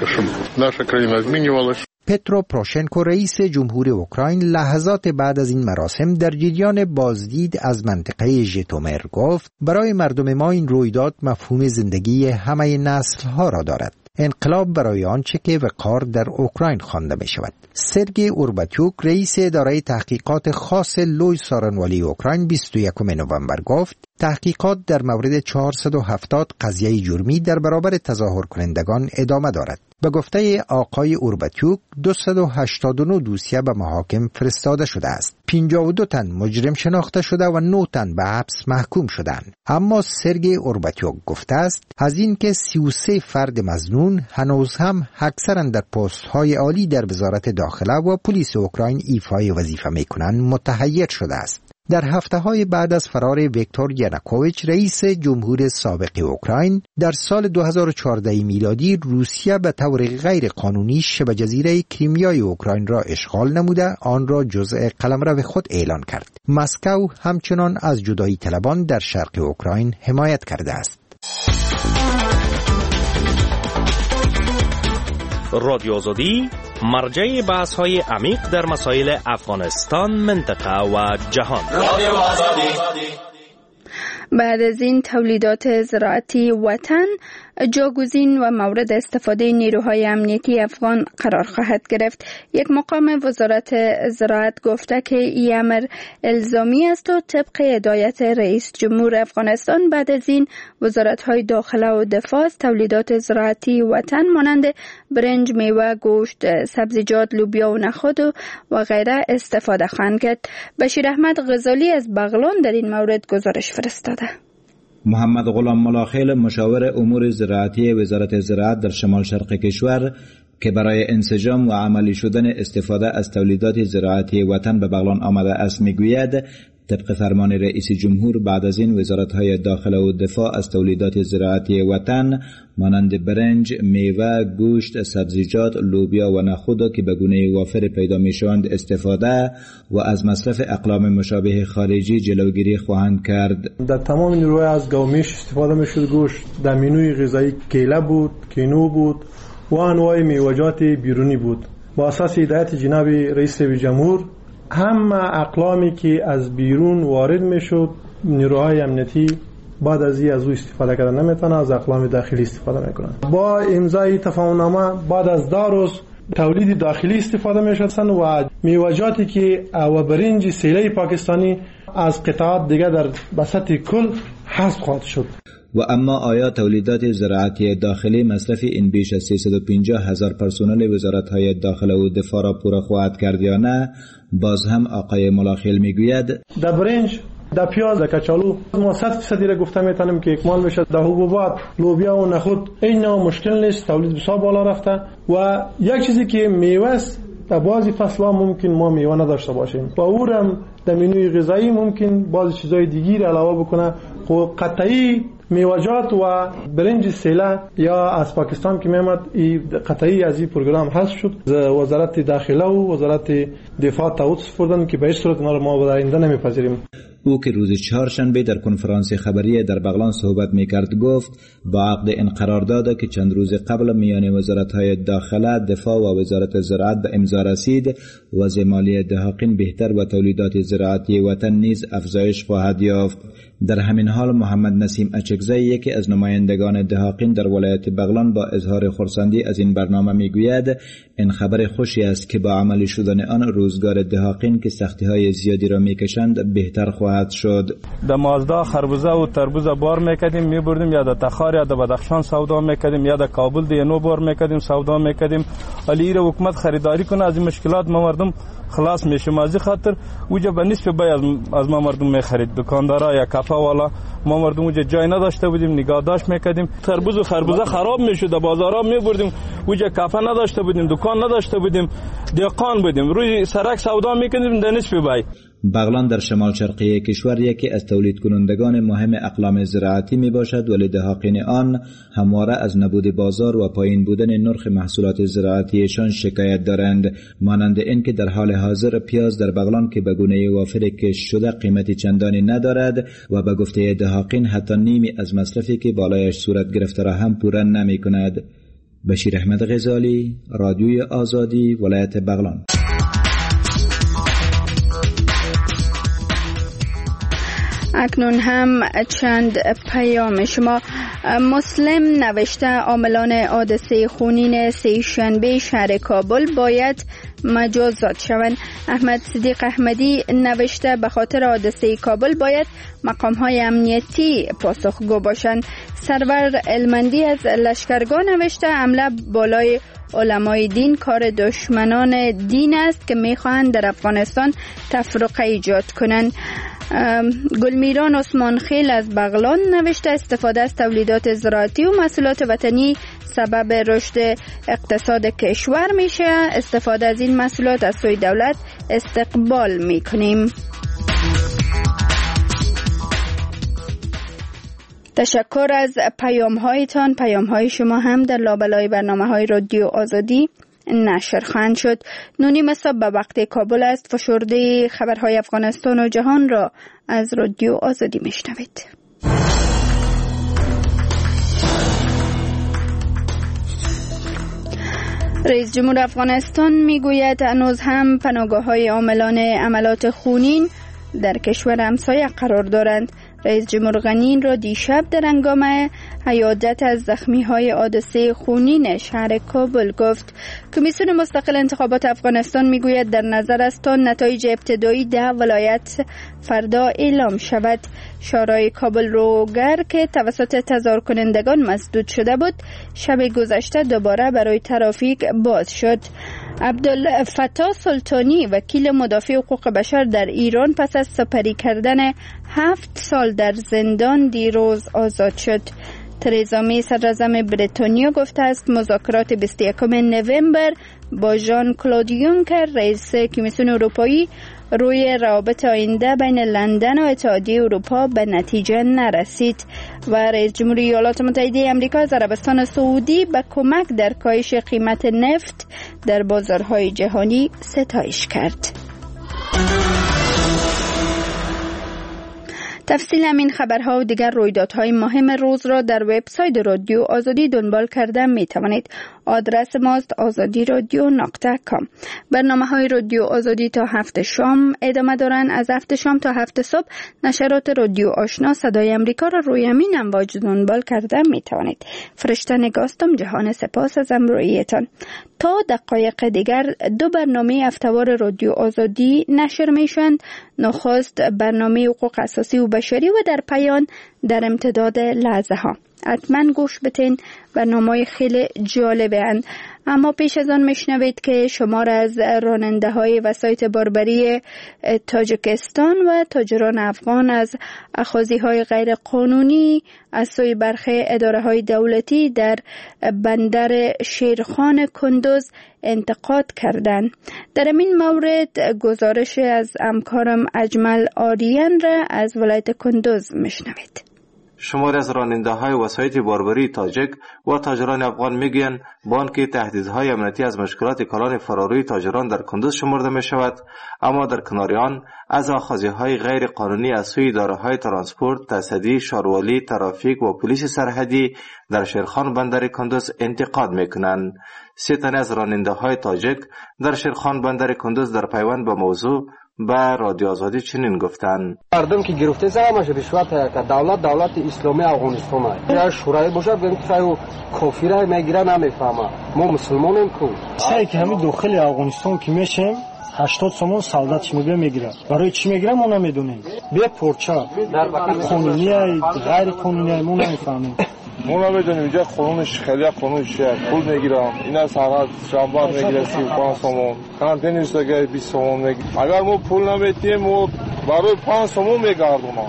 پترو پروشنکو رئیس جمهور اوکراین لحظات بعد از این مراسم در جریان بازدید از منطقه ژیتومیر گفت برای مردم ما این رویداد مفهوم زندگی همه نسل‌ها را دارد. انقلاب برای آنچه که وقار در اوکراین خوانده می شود. سرگی اورباتیوک رئیس اداره تحقیقات خاص لوی سارنوالی اوکراین بیست و یکم نوامبر گفت تحقیقات در مورد چهارصد و هفتاد قضیه جرمی در برابر تظاهر کنندگان ادامه دارد. به گفته آقای اورباتیوک دویست و هشتاد و نه دوسیه به محاکم فرستاده شده است. پنجاه و دو تن مجرم شناخته شده و نه تن به حبس محکوم شدند. اما سرگی اورباتیوک گفته است از این که سی و سه فرد مظنون هنوز هم اکثرا در پست های عالی در وزارت داخله و پلیس اوکراین ایفای وظیفه میکنند متحیر شده است. در هفته های بعد از فرار ویکتور ینوکوویچ رئیس جمهور سابق اوکراین در سال دو هزار و چهارده میلادی روسیه به طور غیر قانونی شبه جزیره کریمیای اوکراین را اشغال نموده آن را جزء قلمرو خود اعلان کرد. مسکو همچنان از جدایی طلبان در شرق اوکراین حمایت کرده است. رادیو آزادی مرجع بحث های عمیق در مسائل افغانستان، منطقه و جهان. رادیو آزادی. بعد از این تولیدات زراعتی وطن جاگزین و مورد استفاده نیروهای امنیتی افغان قرار خواهد گرفت. یک مقام وزارت زراعت گفته که این امر الزامی است و طبق هدایت رئیس جمهور افغانستان بعد از این وزارت‌های داخله و دفاع تولیدات زراعتی وطن مانند برنج، میوه، گوشت، سبزیجات، لوبیا و نخود و غیره استفاده خواهند کرد. بشیر احمد غزالی از بغلان در این مورد گزارش فرستاده. محمد غلام ملاخیل مشاور امور زراعتی وزارت زراعت در شمال شرق کشور که برای انسجام و عملی شدن استفاده از تولیدات زراعتی وطن به بغلان آمده است میگوید طبق فرمان رئیس جمهور بعد از این وزارت‌های داخله و دفاع از تولیدات زراعتی وطن مانند برنج، میوه، گوشت، سبزیجات، لوبیا و نخود که به گونه وافر پیدا می‌شوند استفاده و از مصرف اقلام مشابه خارجی جلوگیری خواهند کرد. در تمام نیروهای از گومیش استفاده می‌شد. گوشت در منوی غذایی کیله بود، کینو بود و انواع میوه‌جات بیرونی بود. با اساس هدایت جناب رئیس جمهور همه اقلامی که از بیرون وارد میشد نیروهای امنیتی بعد از این از او استفاده کردن نمیتونه، از اقلام داخلی استفاده میکنن. با امضای تفاهمنامه بعد از دو روز تولید داخلی استفاده میشدن و میوه‌جاتی که و برنج سیله پاکستانی از قطعات دیگه در بساط کل حذف خواهد شد. و اما آیا تولیدات زراعتی داخلی مصرف این بیش از سیصد و پنجاه هزار پرسنل وزارت‌های داخله و دفاع را پورا خواهد کرد یا نه؟ باز هم آقای ملاخیل میگوید در برنج، در پیاز، در کچالو ما صد فیصد را گفته میتونیم که اکمال بشه. در حبوبات، لوبیا و نخود این نوع مشکل نیست، تولید بسیار بالا رفته. و یک چیزی که میوه است، در بعضی فصل‌ها ممکن ما میوه نداشته باشیم و او هم در منوی غذایی ممکن بعضی چیزای دیگه علاوه بکنه. خب قطعی میوه‌جات و برنج سیله یا از پاکستان که میامد این قطعی از این پروگرام حذف شد. وزارت داخله و وزارت دفاع تعهد سپردن که به هیچ صورت ما ما در آینده نمیپذیریم. او که روز چهارشنبه در کنفرانس خبری در بغلان صحبت میکرد گفت با عقد این قرارداد که چند روز قبل میان وزارت‌های داخله، دفاع و وزارت زراعت به امضا رسید، وضع مالی دهقین بهتر و تولیدات زراعتی وطن نیز افزایش خواهد یافت. در همین حال محمد نسیم اچکزی یکی از نمایندگان دهقین در ولایت بغلان با اظهار خرسندی از این برنامه میگوید این خبر خوشی است که با عملی شدن آن روزگار دهقین که سختی‌های زیادی را میکشند بهتر خواهد شد. در مازدا خربوزه و تربوز بار میکردیم میبردیم، یا در تخار یا در بدخشان سودا میکردیم، یا در کابل دی نو بار میکردیم سودا میکردیم. ولی ایره حکومت خریداری کنه از این مشکلات ما مردم خلاص میشیم. از این خاطر اوجا به نصف بای از, از ما مردم میخرید. دکاندارا یا کافه والا ما مردم اوجا جای نداشته بودیم، نگاهداشت میکردیم. تربوز و خربوزه خراب میشد، در بازارا میبردیم، اوجا کافه نداشته بودیم، دکان نداشته بودیم، دهقان بودیم، روی سرک سودا میکردیم در نصف بای. بغلان در شمال شرقی کشور یکی از تولید کنندگان مهم اقلام زراعتی می باشد، ولی دهاقین آن همواره از نبود بازار و پایین بودن نرخ محصولات زراعتیشان شکایت دارند، مانند اینکه در حال حاضر پیاز در بغلان که به گونه وافر کشت شده قیمتی چندانی ندارد و به گفته دهاقین حتی نیمی از مصرفی که بالایش صورت گرفته را هم پورا نمی کند. بشیر احمد غزالی، رادیوی آزادی، ولایت بغلان. اکنون هم چند پیام شما. مسلم نوشته عاملان حادثه خونین سه شنبه شهر کابل باید مجازات شوند. احمد صدیق احمدی نوشته به خاطر حادثه کابل باید مقام های امنیتی پاسخگو باشند. سرور المندی از لشکرگاه نوشته حمله بالای علمای دین کار دشمنان دین است که میخواهند در افغانستان تفرقه ایجاد کنند. گلمیران عثمان خیل از بغلان نوشته استفاده از تولیدات زراعتی و محصولات وطنی سبب رشد اقتصاد کشور میشه. استفاده از این محصولات از سوی دولت استقبال میکنیم. تشکر از پیام هایتان. پیام های شما هم در لابلای برنامه های رادیو آزادی نشر خواهند شد. نونیم صبح به وقت کابل است. فشرده خبرهای افغانستان و جهان را از رادیو آزادی میشنوید. رئیس جمهور افغانستان میگوید هنوز هم پناهگاه‌های عاملان عملات خونین در کشور همسایه قرار دارند. رئیس جمهور غنی را دیشب در هنگام عیادت از زخمی‌های حادثه خونین شهر کابل گفت. کمیسیون مستقل انتخابات افغانستان میگوید در نظر است تا نتایج ابتدایی ده ولایت فردا اعلام شود. شورای کابل روگر که توسط تظاهر کنندگان مسدود شده بود، شب گذشته دوباره برای ترافیک باز شد. عبدالفتاح سلطانی وکیل مدافع حقوق بشر در ایران پس از سپری کردن هفت سال در زندان دیروز آزاد شد. تریزا می صدراعظم بریتانیا گفته است مذاکرات بیست و یکم نوامبر با ژان کلود یونکر رئیس کمیسیون اروپایی روی روابط آینده بین لندن و اتحادیه اروپا به نتیجه نرسید و رئیس جمهوری ایالات متحده آمریکا از عربستان سعودی به کمک در کاهش قیمت نفت در بازارهای جهانی ستایش کرد. تفصیل همین خبرها و دیگر رویدادهای مهم روز را در وبسایت رادیو آزادی دنبال کرده می توانید. آدرس ماست آزادی رادیو نقطه کام. برنامه های رادیو آزادی تا هفت شام ادامه دارند. از هفت شام تا هفت صبح نشرات رادیو آشنا صدای امریکا را روی همین امواج دنبال کرده می توانید. فرشته نگاستم جهان سپاس از امرویتان. تا دقایق دیگر دو برنامه هفته‌وار رادیو آزادی نشر می شوند. نخست برنامه حقوق اساسی و بشری و در پایان در امتداد لحظه ها. حتما گوش بتین، برنامه‌های خیلی جالبه اند. اما پیش از آن میشنوید که شمار از راننده های وسایط باربری تاجیکستان و تاجران افغان از اخاذی های غیر قانونی از سوی برخی اداره های دولتی در بندر شیرخان کندوز انتقاد کردند. در این مورد گزارش از همکارم اجمل آریان را از ولایت کندوز میشنوید. شمار از راننده های وسایط باربری تاجیک و تاجران افغان میگویند با آنکه تهدیدهای امنیتی از مشکلات کالان فراروی تاجران در کندوز شمرده می شود، اما در کنار آن از آخذی های غیر قانونی از سوی اداره های ترانسپورت، تصدی، شاروالی، ترافیک و پلیس سرحدی در شیرخان بندر کندوز انتقاد میکنند. سه تن از راننده های تاجیک در شیرخان بندر کندوز در پیوند به موضوع به رادیو آزادی چنین گفتند: مردم که گرفته زماش رشوت که دولت دولت اسلامی افغانستان است، یا شورای باشه بگیم که او کافر میگیره نمیفهمه. ما مسلمانیم کو سعی که همین داخل افغانستان که میشیم هشتاد سومون سالداتش میگه میگیره. برای چی میگیره ما نمیدونیم. بیا پورچا قانونیه غیر قانونیه ما نمیفهمیم. ما نمیدونیم اینجا قانونش خیلی قانونش پول میگیرم. اینا ساعت شنبه میگیره سی و پنج سومون، کانتینش دیگه بیست سومون میگیره. اگر ما پول نمیدیم ما برای پنج سومون میگردونم.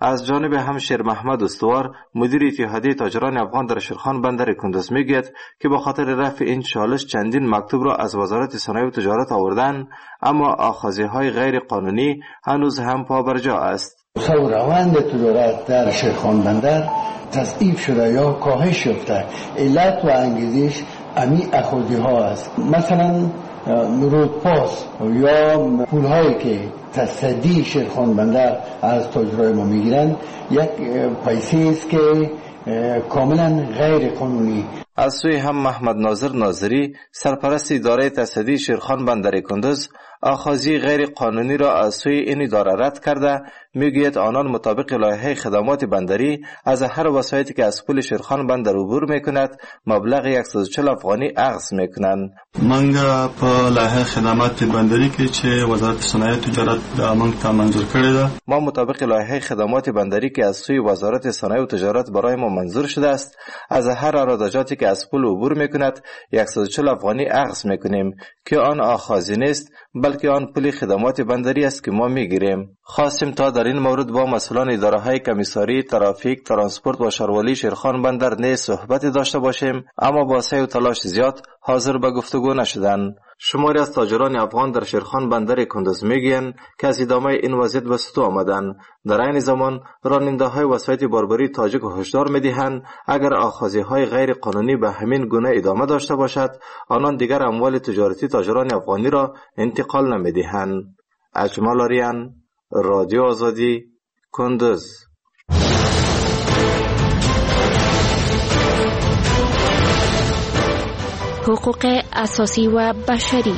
از جانب همشیر محمد استوار مدیر اتحادیه تاجران افغان در شیرخان بندر کندز میگوید که به خاطر رفع این چالش چندین مکتوب را از وزارت صنایع و تجارت آوردن، اما آخذی‌های غیر قانونی هنوز هم پابرجا است. روند تجارت در شیرخان بندر تضعیف شده یا کاهش یافته. علت و انگیزش امی اخذی‌ها است. مثلا رودپاس یا پول‌هایی که تصدی شیرخان بندر از تاجرای ما میگیرن یک پیسه است که کاملا غیر قانونی. از سوی هم محمد ناظر ناظری سرپرست اداره تصدی شیرخان بندر کندز آخذی غیر قانونی را از سوی این اداره رد کرده، میگوید آنان مطابق لایحه خدمات بندری از هر وسایتی که از پل شیرخان بندر عبور میکند مبلغ صد و چهل افغانی اخذ میکنند. منګه په لایحه خدمات بندری کې چې وزارت صنایع تجارت موږ ته منظور کړی ده، ما مطابق لایحه خدمات بندری که از سوی وزارت صنایع و تجارت برای ما منظور شده است از هر عراضاتی که از پل عبور میکند صد و چهل افغانی اخذ میکنیم که آن آخذی نیست بلکه آن پل خدمات بندری است که ما میگیریم. خواستیم تا در این مورد با مسئولان اداره های کمیساری، ترافیک، ترانسپورت و شاروالی شیرخان بندر نیز صحبت داشته باشیم، اما با سعی و تلاش زیاد حاضر به گفتگو نشدند. شماری از تاجران افغان در شیرخان بندر کندز میگویند که از ادامه این وضعیت به سطوح آمدند. در عین زمان راننده های وسایط باربری تاجیک هشدار میدهند اگر آخذی های غیر قانونی به همین گونه ادامه داشته باشد آنان دیگر اموال تجارتی تاجران افغانی را انتقال نمیدهند. اجمال آریان، رادیو آزادی، کندز. حقوق اساسی و بشری.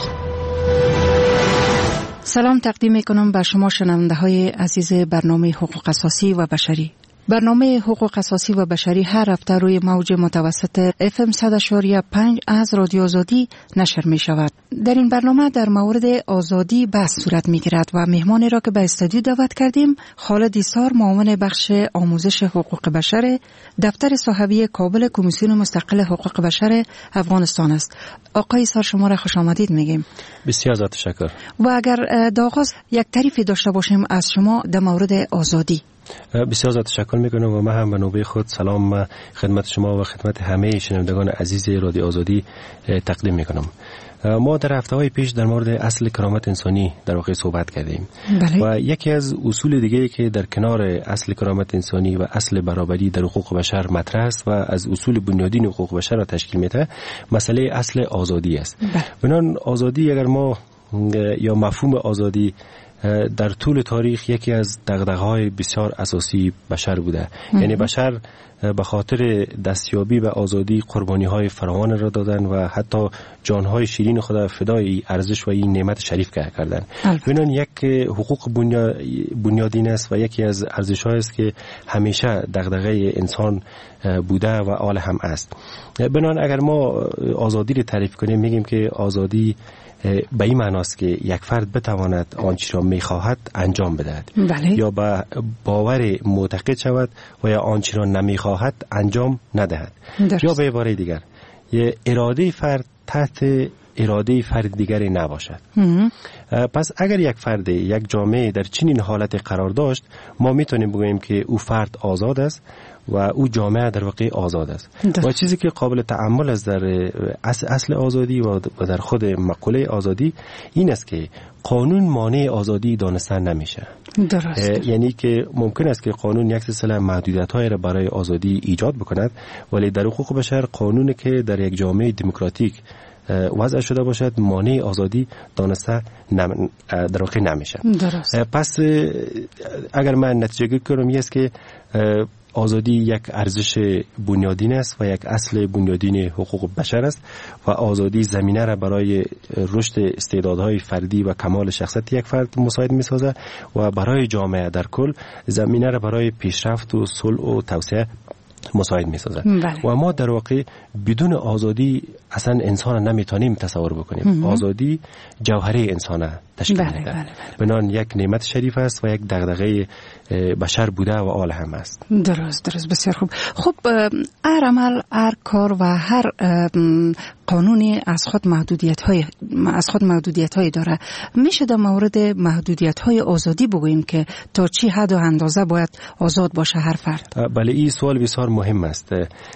سلام تقدیم میکنم به شما شنونده های عزیز برنامه حقوق اساسی و بشری. برنامه حقوق اساسی و بشری هر هفته روی موج متوسط اف ام صد و پنج از رادیو آزادی نشر می شود. در این برنامه در مورد آزادی بحث صورت می گیرد و مهمانی را که به استودیو دعوت کردیم خالد ایسار معاون بخش آموزش حقوق بشر دفتر صحوی کابل کمیسیون مستقل حقوق بشر افغانستان است. آقای ایسار شما را خوش آمدید میگیم. بسیار زیاد تشکر. و اگر در آغاز یک تعریفی داشته باشیم از شما در مورد آزادی. بسیار زیاد تشکر میکنم و من هم به نوبه خود سلام خدمت شما و خدمت همه شنوندگان عزیز رادیو آزادی تقدیم میکنم. ما در هفته‌های پیش در مورد اصل کرامت انسانی در واقع صحبت کردیم. بله. و یکی از اصول دیگه که در کنار اصل کرامت انسانی و اصل برابری در حقوق بشر مطرح است و از اصول بنیادین حقوق بشر را تشکیل میده مسئله اصل آزادی است. بله. بنابراین آزادی اگر ما یا مفهوم آزادی در طول تاریخ یکی از دغدغه‌های بسیار اساسی بشر بوده. یعنی بشر به خاطر دستیابی به آزادی قربانی‌های فراوان را دادن و حتی جان‌های شیرین خود فدای ارزش و این نعمت شریف کردند. بنابراین یک حقوق بنیادین است و یکی از ارزش‌هایی است که همیشه دغدغه انسان بوده و آل هم است. بنابراین اگر ما آزادی را تعریف کنیم میگیم که آزادی به این معناست که یک فرد بتواند آنچه را میخواهد انجام بدهد. بله. یا به باور معتقد شود و یا آنچه را نمیخواهد انجام ندهد. درست. یا به عباره دیگر یه اراده فرد تحت اراده فرد دیگری نباشد. پس اگر یک فرد یک جامعه در چنین حالت قرار داشت ما میتونیم بگوییم که او فرد آزاد است و او جامعه در واقع آزاد است. و چیزی که قابل تأمل است در اصل آزادی و در خود مقوله آزادی این است که قانون مانع آزادی دانستن نمیشه. درست. یعنی که ممکن است که قانون یک سلسله محدودیت‌های را برای آزادی ایجاد بکند ولی در حقوق بشر قانونی که در یک جامعه دموکراتیک وضع شده باشد مانع آزادی دانسته نم... در واقع نمیشه. درست. پس اگر من نتیجه گیری کنم این است که آزادی یک ارزش بنیادین است و یک اصل بنیادین حقوق بشر است و آزادی زمینه را برای رشد استعدادهای فردی و کمال شخصیت یک فرد مساعد می‌سازد و برای جامعه در کل زمینه را برای پیشرفت و صلح و توسعه مساعد می‌سازد. بله. و ما در واقع بدون آزادی اصلا انسان نمیتونیم تصور بکنیم. مم. آزادی جوهره انسانه تشکیل بله، میده. بله، بنان یک نعمت شریف است و یک دغدغه بشر بوده و آل هم است. درست درست بسیار خوب. خب هر عمل، هر کار و هر قانونی از خود محدودیت های از خود محدودیت های داره. میشه در مورد محدودیت های آزادی بگوییم که تا چی حد و اندازه باید آزاد باشه هر فرد؟ بله، این سوال بسیار مهم است.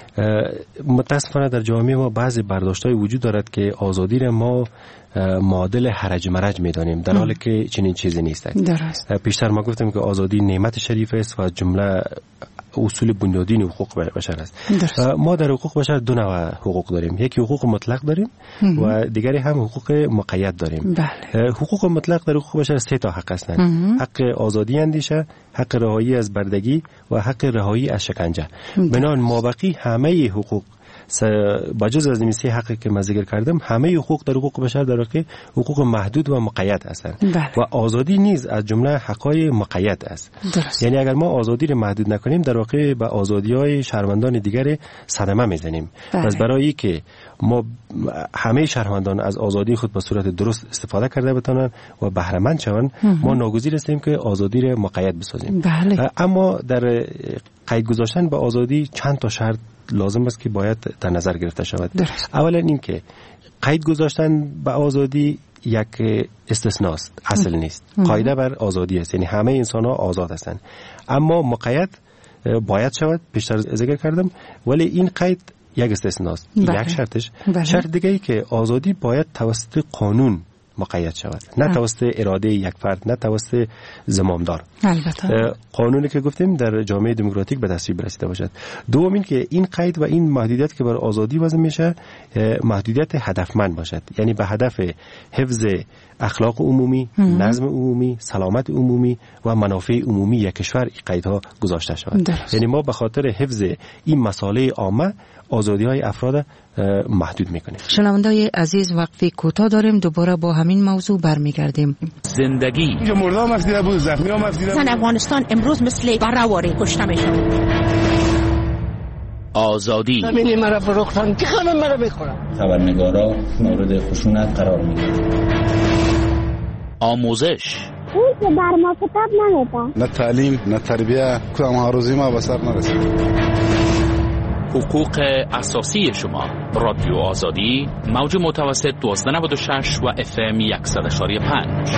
متاسفانه در جامعه ما بعضی برداشت‌های وجود دارد که آزادی را ما معادل حرج مرج می‌دانیم، در حالی که چنین چیزی نیست. درست. پیشتر ما گفتیم که آزادی نعمت شریف است و جمله اصول بنیادین حقوق بشر است. ما در حقوق بشر دو نوع حقوق داریم، یکی حقوق مطلق داریم و دیگری هم حقوق مقید داریم. بله. حقوق مطلق در حقوق بشر سه تا حق هستند: حق آزادی اندیشه، حق رهایی از بردگی و حق رهایی از شکنجه. بنان مابقی همه حقوق بجز از این سه حقی که من ذکر کردم، همه حقوق در حقوق بشر در واقع حقوق محدود و مقید هستند. بله. و آزادی نیز از جمله حقای مقید است. درست. یعنی اگر ما آزادی را محدود نکنیم، در واقع به آزادی‌های شهروندان دیگر صدمه میزنیم. بله. پس برای که ما همه شهروندان از آزادی خود به صورت درست استفاده کرده بتوانند و بهره مند شوند، ما ناگزیر هستیم که آزادی را مقید بسازیم. بله. اما در قید گذاشتن به آزادی چند تا شرط لازم است که باید در نظر گرفته شود. درست. اولا این که قید گذاشتن به آزادی یک استثناست، اصل نیست. قاعده بر آزادی است، یعنی همه انسان ها آزاد هستند. اما مقید باید شود، پیشتر ذکر کردم، ولی این قید یک استثناست. بله. یک شرطش. بله. شرط دیگه ای که آزادی باید توسط قانون مقید شود، نه توسط اراده یک فرد، نه توسط زمامدار. البته قانونی که گفتیم در جامعه دموکراتیک به تصویب رسیده باشد. دوم این که این قید و این محدودیت که بر آزادی وضع میشه محدودیت هدفمند باشد، یعنی به هدف حفظ اخلاق عمومی، نظم عمومی، سلامت عمومی و منافع عمومی یک کشور این قیدها گذاشته شود. یعنی ما به خاطر حفظ این مسائل عامه آزادی های افراد محدود میکنیم. شنوندای عزیز، وقفه کوتاه داریم، دوباره با همین موضوع برمیگردیم. زندگی اینجا مردم افزیده بود، زخمی هم افزیده بود. زن افغانستان امروز مثل برواری کشته میشن. آزادی همینی مرا فروختن که همه مرا بخورم. خبرنگارا مورد خشونت قرار میگیرند. آموزش اون که بر ما کتاب نمیده. نه تعلیم، نه تربیه، کدام هاروزی ما به سر نرسید. حقوق اساسی شما. رادیو آزادی، موج متوسط دوازده نود و شش و اف ام صد و شش و پنج.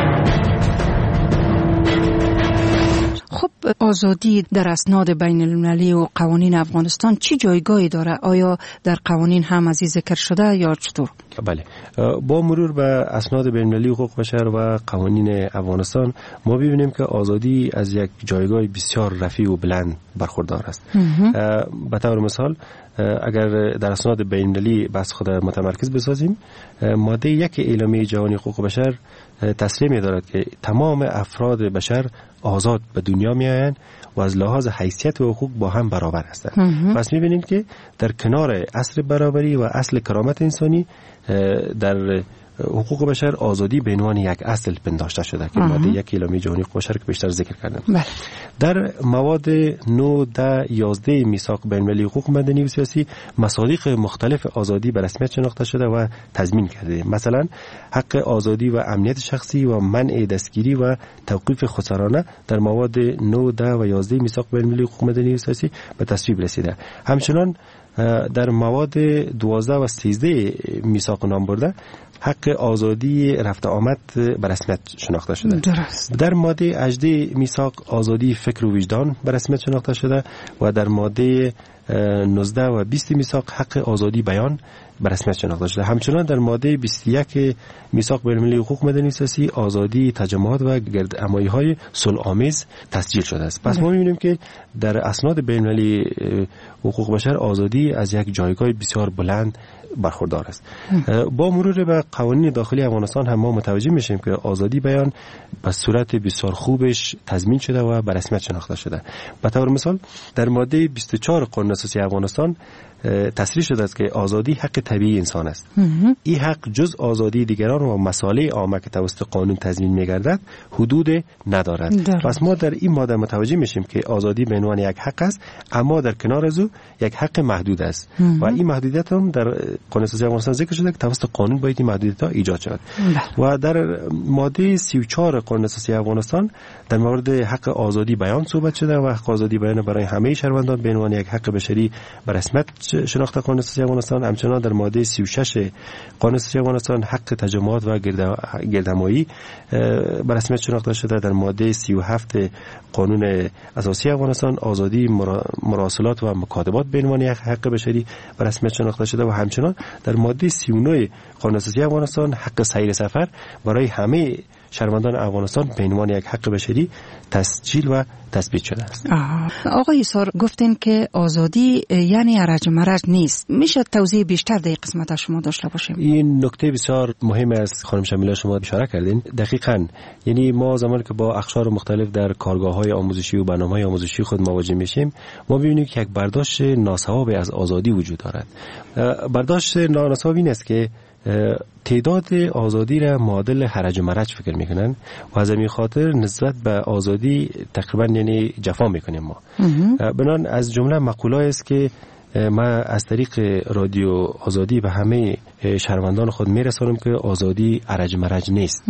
خب آزادی در اسناد بین المللی و قوانین افغانستان چی جایگاهی داره؟ آیا در قوانین هم از ذکر شده یا چطور؟ بله، با مرور به اسناد بین المللی حقوق بشر و قوانین افغانستان ما ببینیم که آزادی از یک جایگاه بسیار رفیع و بلند برخوردار است. به طور مثال اگر در اسناد بین المللی بحث خود متمرکز بسازیم، ماده یک اعلامیه جهانی حقوق بشر تصریح می‌دارد که تمام افراد بشر آزاد به دنیا میآیند و از لحاظ حیثیت و حقوق با هم برابر هستند. پس می‌بینید که در کنار اصل برابری و اصل کرامت انسانی در حقوق بشر آزادی به عنوان یک اصل پنداشته شده که ماده یک اعلامیه جهانی حقوق بشر که بیشتر ذکر کردم. بله. در مواد نه، ده، یازده میثاق بین المللی حقوق مدنی و سیاسی مصادیق مختلف آزادی به رسمیت شناخته شده و تضمین کرده. مثلا حق آزادی و امنیت شخصی و منع دستگیری و توقیف خودسرانه در مواد نه، ده و یازده میثاق بین المللی حقوق مدنی و سیاسی به تصویب رسیده. همچنان در مواد دوازده و سیزده میثاق نام برده حق آزادی رفت آمد به رسمیت شناخته شده. درست. در ماده هجده میثاق آزادی فکر و وجدان به رسمیت شناخته شده و در ماده نوزده و بیست میثاق حق آزادی بیان به رسمیت شناخته شده. همچنان در ماده بیست و یک میثاق بین المللی حقوق مدنی سیاسی آزادی تجمعات و گردهمایی‌های صلح‌آمیز تسجیل شده است. پس ما می‌بینیم که در اسناد بین المللی حقوق بشر آزادی از یک جایگاه بسیار بلند برخوردار است. با مرور به قوانین داخلی افغانستان هم ما متوجه میشیم که آزادی بیان به صورت بسیار خوبش تضمین شده و به رسمیت شناخته شده. به طور مثال در ماده بیست و چهار قانون اساسی افغانستان تصریح شده است که آزادی حق طبیعی انسان است. این حق جز آزادی دیگران و مصالح عامه که توسط قانون تضمین می‌گردد حدود ندارد. پس ما در این ماده متوجه میشیم که آزادی به عنوان یک حق است، اما در کنار از او یک حق محدود است و این محدودیت هم در قانون اساسی افغانستان ذکر شده که توسط قانون باید این محدودیت‌ها ایجاد شود. و در ماده سی و چهار قانون اساسی افغانستان در مورد حق آزادی بیان صحبت شده و حق آزادی بیان برای همه شهروندان به عنوان یک حق بشری به رسمیت شناخته قانون اساسی افغانستان. همچنان در ماده سی و شش قانون اساسی افغانستان حق تجمعات و گردهمایی به رسمیت شناخته شده. در ماده سی و هفت قانون اساسی افغانستان آزادی مراسلات و مکاتبات به عنوان یک حق بشری به رسمیت شناخته شده و همچنان در ماده سی و نه قانون اساسی افغانستان حق سیر سفر برای همه شهروندان افغانستان به عنوان یک حق بشری تسجیل و تثبیت شده است. آقای ایثار گفتین که آزادی یعنی ارج مرج نیست. میشه توضیح بیشتر در قسمت شما داشته باشیم؟ این نکته بسیار مهم است خانم شمیلا، شما اشاره کردین. دقیقاً یعنی ما زمانی که با اقشار مختلف در کارگاه‌های آموزشی و برنامه‌های آموزشی خود مواجه میشیم، ما ببینیم که یک برداشت ناسواب از آزادی وجود دارد. برداشت ناسواب این است که تعداد آزادی را معادل هرج و مرج فکر میکنن و از همین خاطر نسبت به آزادی تقریبا یعنی جفا میکنیم ما. بنان از جمله مقوله است که ما از طریق رادیو آزادی به همه شهروندان خود میرسانم که آزادی هرج و مرج نیست.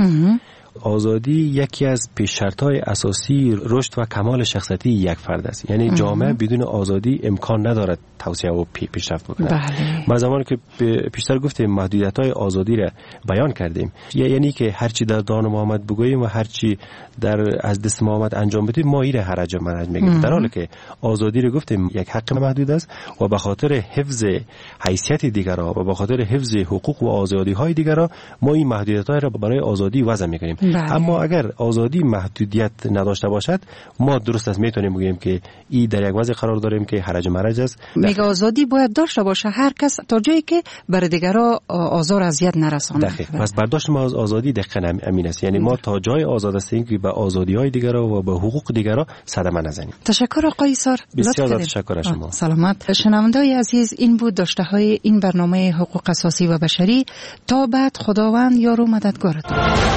آزادی یکی از پیش شرط‌های اساسی رشد و کمال شخصیتی یک فرد است. یعنی جامعه بدون آزادی امکان ندارد توسعه و پیشرفت بکنه. بله. ما زمانی که پیشتر گفتیم محدودیت‌های آزادی را بیان کردیم، یعنی که هر چی در دان محمد بگوییم و هر چی در از دست محمد انجام بدیم ما این هرج و مرج میگیم، در حالی که آزادی را گفتیم یک حق محدود است و به خاطر حفظ حیثیت دیگران و به خاطر حفظ حقوق و آزادی‌های دیگران ما این محدودیت‌ها را برای آزادی وضع می‌کنیم. بله. اما اگر آزادی محدودیت نداشته باشد ما درست است میتونیم بگیم که این در یک وضع قرار داریم که هرج و مرج است. میگه آزادی باید داشته باشه هر کس تا جایی که بر دیگران آزار اذیت نرسانه. دقیق. پس برداشت ما از آزادی دقیقاً امین است. یعنی ما تا جای آزاد هستیم که به آزادی‌های دیگران و به حقوق دیگران صدمه نزنیم. تشکر آقای ایثار. بسیار تشکر از شما. سلامت. شنونده‌های عزیز، این بود داشته‌های این برنامه حقوق اساسی و بشری. تا بعد خداوند یار و مددگارتون.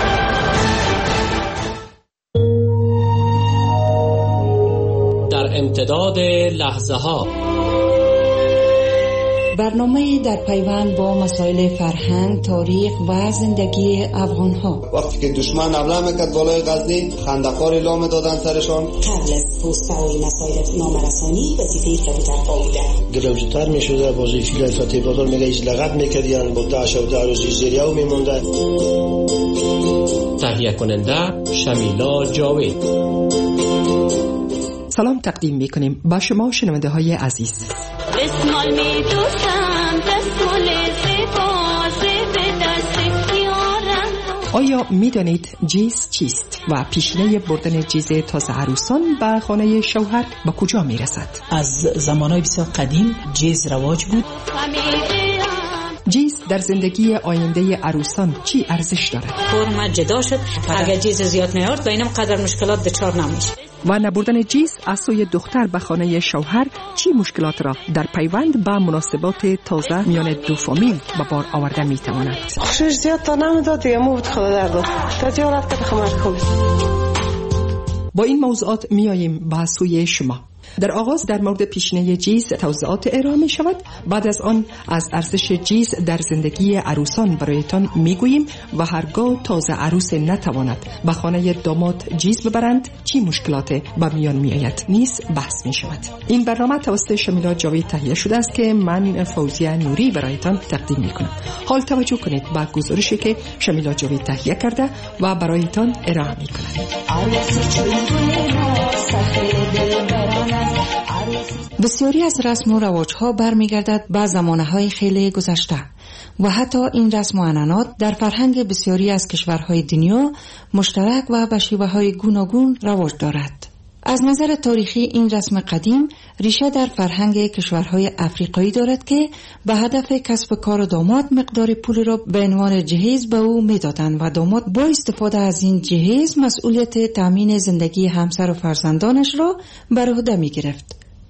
امتداد لحظه ها، برنامه در پیوند با مسائل فرهنگ، تاریخ و زندگی افغان ها. وقتی که دشمن حمله میکرد بالای غزنی خندقار اعلام میدادن سرشان. قبل از پست‌های مسائل نامرسانی وظیفه کبوترها بوده. گلوجتر میشده وظیفه فتح بازار میگه ایش لغت میکردن با داعش و داروزی زیریو میمونده. تهیه کننده شمیلا جاوید. سلام تقدیم میکنیم با شما شنونده های عزیز. اسمال می دوستم دستول سپاس به دست یارم. آیا میدانید جیز چیست و پیشینه بردن جیز تازه عروسان به خانه شوهر با کجا میرسد؟ از زمانهای بسیار قدیم جیز رواج بود. جیز در زندگی آینده عروسان چی ارزش دارد؟ فرم جدا شد، اگر جیز زیاد نیارد و اینم قدر مشکلات دچار نمیشه. و نبردن جیز از سوی دختر به خانه شوهر چی مشکلات را در پیوند با مناسبات تازه میان دو فامیل به بار آورده میتواند؟ خوشش زیاد تا نمیداد دیگه مو بود خدا درد تجارت که خمر خوب. با این موضوعات میاییم به سوی شما. در آغاز در مورد پیشینه جیز توضیحات ارائه می شود. بعد از آن از ارزش جیز در زندگی عروسان برایتان می گوییم و هرگاه تازه عروس نتواند به خانه داماد جیز ببرند چی مشکلات به میان می آید نیز بحث می شود. این برنامه توسط شمیلا جاوید تهیه شده است که من فوزیه نوری برایتان تقدیم می کنم. حال توجه کنید به گزارشی که شمیلا جاوید تهیه کرده و برایتان ارائه می کند. بسیاری از رسم و رواج‌ها برمیگردد به زمانه‌های خیلی گذشته و حتی این رسم و عنعنات در فرهنگ بسیاری از کشورهای دنیا مشترک و به شیوه‌های گوناگون رواج دارد. از نظر تاریخی این رسم قدیم ریشه در فرهنگ کشورهای افریقایی دارد که به هدف کسب کار داماد مقدار پول را به عنوان جهیز به او میدادند و داماد با استفاده از این جهیز مسئولیت تامین زندگی همسر و فرزندانش را بر عهده می گرفت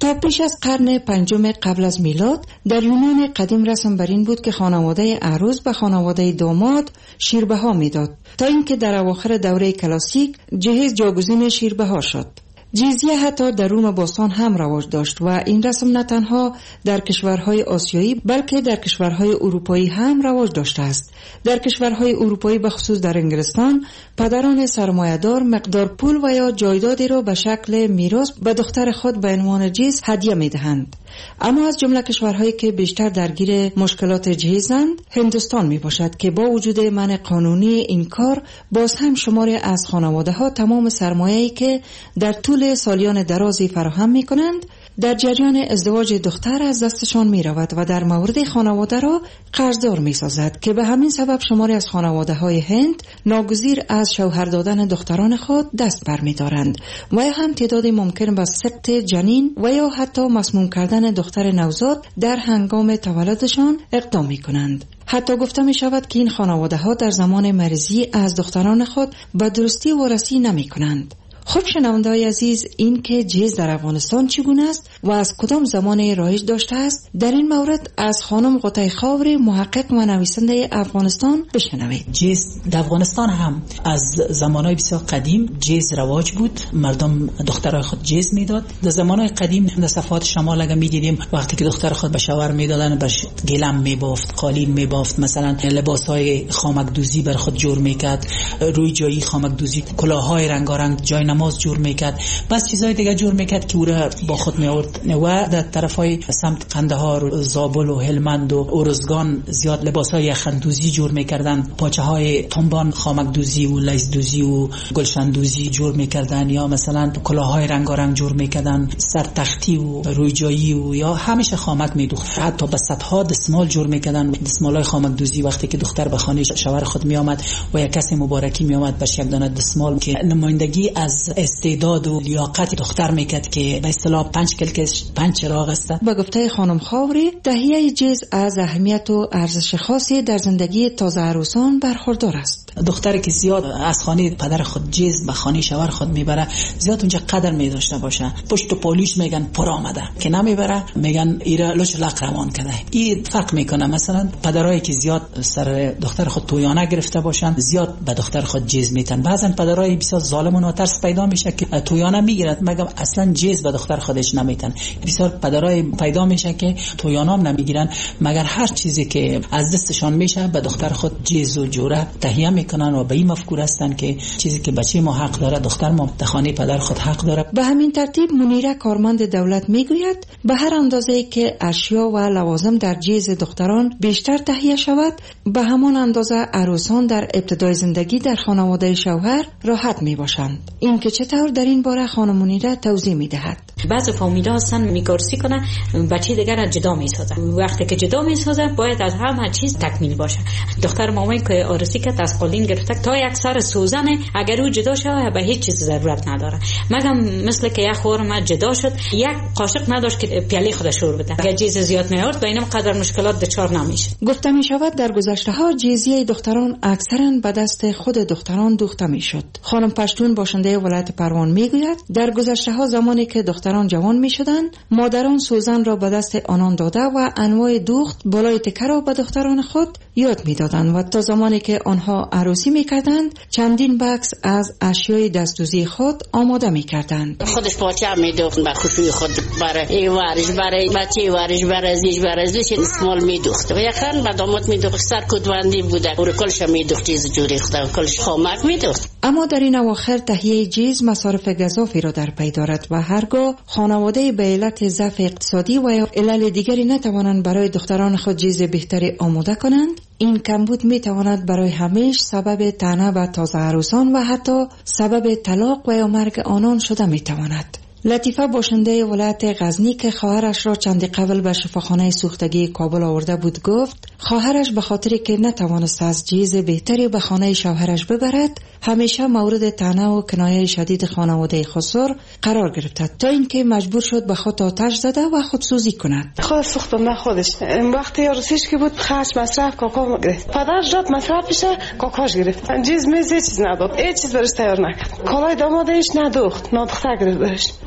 تا پیش از قرن پنجم قبل از میلاد در یونان قدیم رسم بر این بود که خانواده عروس به خانواده داماد شیربها میداد، تا اینکه در اواخر دوره کلاسیک جهیز جاگزین شیربها شد. جیزیه حتی در روم باستان هم رواج داشت و این رسم نه تنها در کشورهای آسیایی بلکه در کشورهای اروپایی هم رواج داشته است. در کشورهای اروپایی به خصوص در انگلستان پدران سرمایه‌دار مقدار پول و یا جایدادی را به شکل میراث به دختر خود به عنوان جیز هدیه می‌دهند. اما از جمله کشورهایی که بیشتر درگیر مشکلات جهیزند هندوستان می باشد که با وجود منع قانونی این کار باز هم شماری از خانواده ها تمام سرمایه‌ای که در طول سالیان درازی فراهم می کنند در جریان ازدواج دختر از دستشان می رود و در مورد خانواده را قرضدار می سازد که به همین سبب شماری از خانواده های هند ناگزیر از شوهر دادن دختران خود دست بر می دارند و یا هم تعداد ممکن به سقط جنین و یا حتی مسموم کردن دختر نوزاد در هنگام تولدشان اقدام می کنند. حتی گفته می شود که این خانواده ها در زمان مریضی از دختران خود به درستی وارسی نمی کنند. خب شنونده‌های عزیز، این که جهیز در افغانستان چگونه است و از کدام زمان رایج داشته است در این مورد از خانم قطعی خاور محقق و نویسنده افغانستان بشنوید. جهیز در افغانستان هم از زمانهای بسیار قدیم جهیز رواج بود، مردم دخترای خود جهیز میداد. در زمانهای قدیم در صفحات شمال اگه میدیدیم وقتی که دختر خود به شوهر میدادن بهش گلم میبافت، قالین میبافت، مثلا لباسهای خامک دوزی بر خود جور میکرد، روی جایی خامک دوزی، کلاههای رنگارنگ جای نماز جور میکرد، بس چیزای دیگه جور میکرد که او را با خود می آورد. و در طرفای سمت قندهار، زابل و هلمند و ارزگان زیاد لباسای یخندوزی جور میکردن، پاچه های تنبان خامک دوزی و لیز دوزی و گلشن دوزی جور میکردن، یا مثلا کلاهای رنگارنگ جور میکردن، سرتختی و روی جایی و یا همیشه خامک میدوخت. حتی به صدها دستمال جور میکردن، دستمالای خامک دوزی. وقتی که دختر به خانه شوهر خود می آمد و یک کسی مبارکی می آمد بهش یک دانه دستمال که نمایندگی از استعداد و لیاقت دختر میکرد که به اصطلاح پنج کلکش پنج چراغ است. با گفته خانم خاوری تهیه جهیز از اهمیت و ارزش خاصی در زندگی تازه عروسان برخوردار است. دختری که زیاد از خانه پدر خود جهیز به خانه شوهر خود میبره زیاد اونجا قدر میداشته باشه. پشت و پالیش میگن پر آمده، که نمیبره میگن ایرا لوچ لق روان کرده. این فرق میکنه. مثلا پدرایی که زیاد سر دختر خود تویانه گرفته باشن زیاد به دختر خود جهیز میتن. بعضن پدرای بسیار ظالم و ناترس پیدا میشه که تویانه میگیرد مگم اصلا جهیز به دختر خودش نمیتن. بسیار پدرای پیدا میشه که تویانه هم نمیگیرن مگر هر چیزی که از دستشان میشه به دختر خود جهیز و جوره تهیه میکنن و به این مفکور هستن که چیزی که بچه ما حق داره دختر ما در خانه پدر خود حق داره. به همین ترتیب منیره کارمند دولت میگوید به هر اندازه که اشیا و لوازم در جهیز دختران بیشتر تهیه شود به همان اندازه عروسان در ابتدای زندگی در خانواده شوهر راحت میباشند. این که چطور در این باره خانم منیره توضیح میدهد. بعضی فامیل‌ها هستن میگارسی کنه بچه دیگر را جدا میسازه. وقتی که جدا میسازه باید از همه چیز تکمیل باشه. دختر مامان که عروسی کرد از قالین گرفته تا یک سر سوزن اگر او جدا شوه به هیچ چیز ضرورت نداره. مگم مثل که یک خورم جدا شد یک قاشق نداشت که پیاله خودش شور بده. اگر چیز زیاد میاد با اینم قدر مشکلات دچار نمیشه. گفته می شود در گذشته ها جهیزیه دختران اکثرا به دست خود دختران دوخته میشد. خانم پشتون باشنده ولایت پروان میگوید در گذشته ها زمانی که دختران جوان میشدند مادران سوزن را به دست آنان داده و انواع دوخت بالای تکه را به دختران خود یاد میدادند و تا زمانی که آنها عروسی میکردند چندین بکس از اشیای دستدوزی خود آماده میکردند. خودش پاچه میدوخت به خوشی خود برای ای وارش برای بچه وارش برای زیج برای زیج اسمال میدوخت و یکان به داماد میدوخت سر کدوندی بوده و کلش میدوخت چیز جوری خدا کلش خامک میدوخت. اما در این اواخر تهیه جهیز مصارف گزافی را در پی دارد و هرگاه خانواده به علت ضعف اقتصادی و یا علل دیگری نتوانند برای دختران خود جهیز بهتری آماده کنند این کمبود می تواند برای همیشه سبب طعنه به تازه عروسان و حتی سبب طلاق و یا مرگ آنان شده می تواند. لطیفه باشنده ولایت غزنی که خواهرش را چندی قبل به شفاخانه سوختگی کابل آورده بود گفت خواهرش به خاطری که نتوانست از جهیز بهتری به خانه شوهرش ببرد همیشه مورد طعنه و کنایه شدید خانواده خسر قرار گرفت تا اینکه مجبور شد به خود آتش زده و خودسوزی کند. خود سوخت نه خودش وقتی عروسیش که بود خرج مصرف کاکا گرفت پدر جات مصرف بشه کاکاش گرفت جهیز میز چیز نداد هیچ چیز برش تیار نکرد کالای دامادش ندوخت نادخته گرفت برش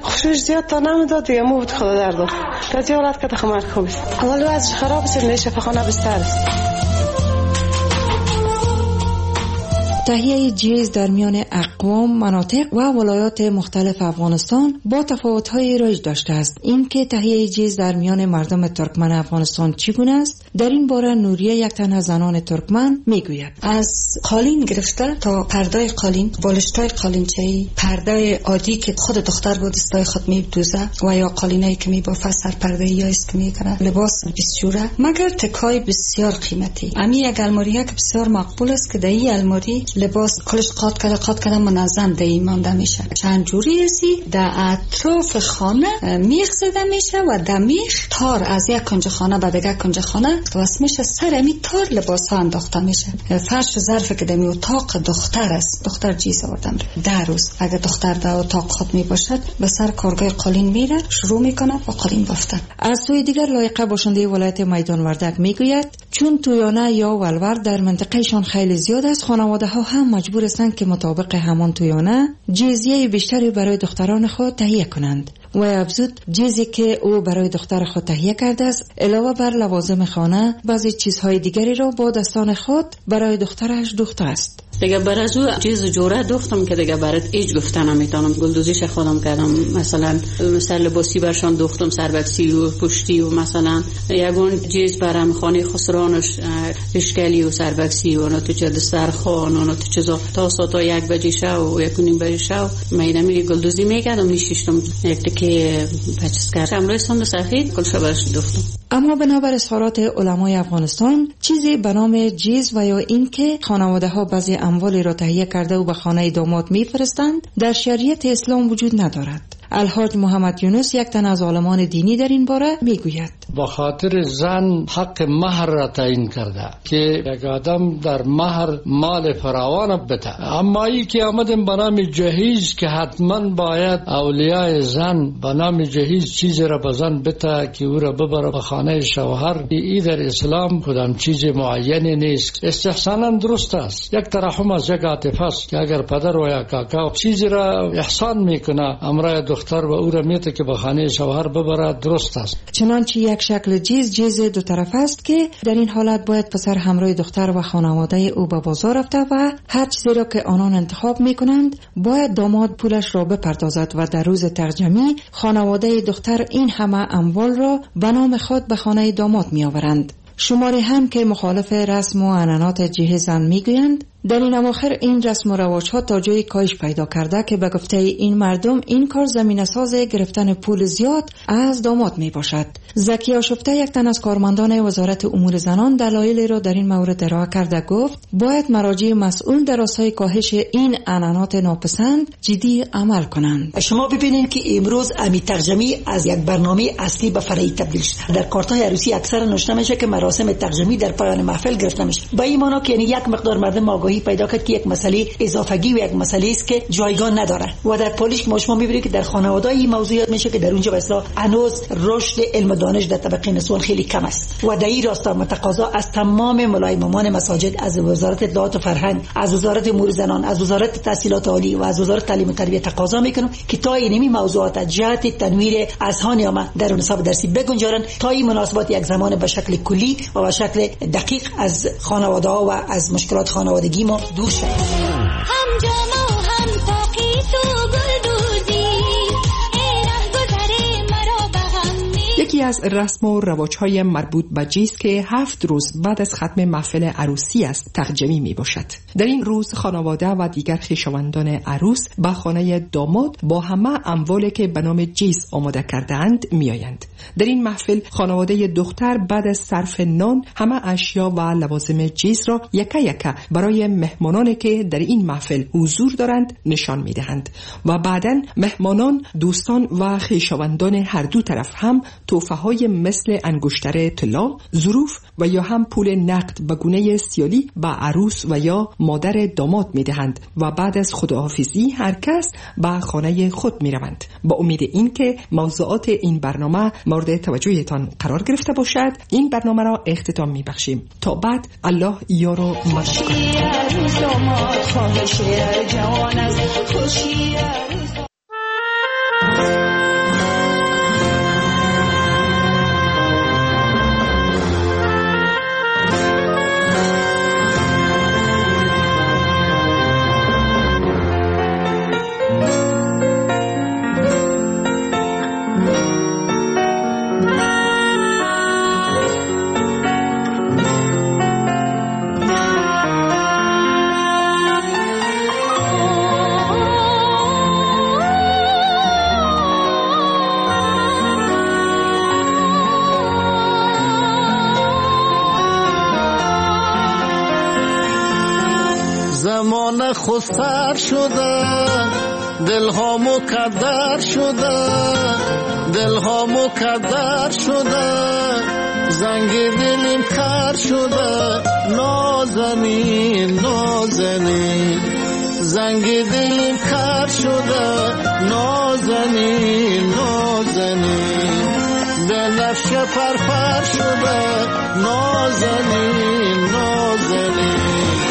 خوشش زیاد تا نمیداد دیگه مو بود خدا درد تا زیارت که تخمر خوب است اول وضعش خراب است میشه فخانه بستر است. تهیه جیز در میان اقوام، مناطق و ولایات مختلف افغانستان با تفاوت‌های رایج داشته است. این که تهیه جیز در میان مردم ترکمن افغانستان چگونه است؟ در این باره نوریه، یک تن از زنان ترکمن، میگوید. از قالین گرفته تا پرده قالین، بالشتای قالینچه‌ای، پرده عادی که خود دختر بود دستای خود می‌دوزه و یا قالینایی که می‌بافه سر پرده یا است که می‌کنه، لباس بسیاره مگر تکای بسیار قیمتی. امی یک الماریه که بسیار مقبول است که در این الماری لباس کلش قاط کرده قاط کرده منظم در این مانده میشه. چند جوری هستی در اطراف خانه میخ زده میشه و در میخ تار از یک کنج خانه به دیگر کنج خانه واسه میشه، سر امی تار لباس ها انداخته میشه. فرش ظرف که در می اتاق دختر است، دختر جیز آوردن در روز اگر دختر در اتاق خود می باشد به سر کارگاه قالین میره، شروع میکنه با قالین بافتن. از سوی دیگر لایقه باشنده ولایت میدان وردک میگوید چون تویانه یا ولورد در منطقهشان خیلی زیاد است، خانواده ها هم مجبور هستند که مطابق همان تویانه جزیه بیشتری برای دختران خود تهیه کنند. و افزود جزی که او برای دختر خود تهیه کرده است علاوه بر لوازم خانه بعضی چیزهای دیگری را با دستان خود برای دخترش دوخته است. دیگه بر از او چیز جوره دوختم که دیگه برات هیچ گفتن نمیتونم. گلدوزیش خودم کردم، مثلا مثلا لباسی برشان دوختم، سربکسی و پشتی و مثلا یگون چیز برام خانه خسرانش اشکالی و سربکسی و اون تو چه دسترخوان اون تو چیزا تا ساعت یک بجه شب و یک و نیم بجه شب میدم گلدوزی میکردم، نشیشتم یک که پچس کردم روی سند سفید کل شبش دوختم. اما بنابر اظهارات علمای افغانستان چیزی به نام جیز و یا این که خانواده ها بعضی اموالی را تهیه کرده و به خانه داماد میفرستند در شریعت اسلام وجود ندارد. الحاج محمد یونس، یک تن از عالمان دینی، در این باره میگوید با خاطر زن حق مهر را تعیین کرده که یک آدم در مهر مال فراوان بده، اما ای که آمدیم به نام جهیز که حتما باید اولیاء زن به نام جهیز چیزی را به زن بده که او را ببره به خانه شوهر، ای در اسلام کدام چیز معینی نیست. استحسانا درست است، یک ترحم از یک عاطفه است که اگر پدر و یا کاکا چیزی را احسان میکنه امرای دختر و او را میته که به خانه شوهر ببره، درست است. چنانچه یک شکل جیز جیز دو طرف است که در این حالت باید پسر همراه دختر و خانواده او به بازار رفته و هر چیزی را که آنان انتخاب میکنند باید داماد پولش را بپردازد و در روز ترجمه خانواده دختر این همه اموال را به نام خود به خانه داماد میآورند. شماری هم که مخالف رسم و عنعنات جهیزند میگویند در این اواخر این رسم و رواج ها تا جای کاهش پیدا کرده که به گفته این مردم این کار زمینه ساز گرفتن پول زیاد از داماد می باشد. زکی آشفته، یک تن از کارمندان وزارت امور زنان، دلایل را در این مورد ارائه کرده گفت باید مراجع مسئول در راستای کاهش این عنعنات ناپسند جدی عمل کنند. شما ببینید که امروز امی ترجمه از یک برنامه اصلی به فرعی تبدیل شده. در کارت‌های عروسی اکثر نوشته میشه که مراسم ترجمه در پایان محفل گرفته میشه. با این معنی که یعنی یک مقدار مردم آگاهی پیدا کرد که یک مسئله اضافگی و یک مسئله است که جایگاه نداره و در پالیش ما شما می‌بینید که در خانواده این موضوعات میشه که در اونجا به اصطلاح هنوز رشد علم و دانش در طبقه نسوان خیلی کم است و در این راستا متقاضا از تمام ملایممان مساجد، از وزارت اطلاعات و فرهنگ، از وزارت امور زنان، از وزارت تحصیلات عالی و از وزارت تعلیم و تربیت تقاضا میکنم که تا اینمی موضوعات جهت تنویر اذهان ما در نصاب درسی بگنجارن تا این مناسبات یک زمان به شکل کلی و به شکل دقیق از خانواده ها و از مشکلات خانوادگی ما دور شد. هم جامه و هم ساقی تو گلدوزی یکی از رسم و رواج‌های مربوط به جیز که هفت روز بعد از ختم محفل عروسی است تقجمی می باشد. در این روز خانواده و دیگر خویشاوندان عروس به خانه داماد با همه اموالی که به نام جیز آماده کردند می آیند. در این محفل خانواده دختر بعد از صرف نان همه اشیا و لوازم جیز را یکه یکه برای مهمانانی که در این محفل حضور دارند نشان می دهند و بعداً مهمانان، دوستان و خویشاوندان هر دو طرف هم تحفه های مثل انگشتر طلا، ظروف و یا هم پول نقد به گونه سیالی به عروس و یا مادر داماد می دهند و بعد از خداحافظی هر کس به خانه خود می روند. با امید این که موضوعات این برنامه مورد توجهتان قرار گرفته باشد این برنامه را اختتام می بخشیم. تا بعد الله یار و مشکل. خوشی خود سر شده، دل ها مکدر شده، دل ها مکدر شده، زنگ دلیم کر شده، نازنین نازنین، زنگ دلیم کر شده، نازنین نازنین، به نفش پرپر شده، نازنین نازنین.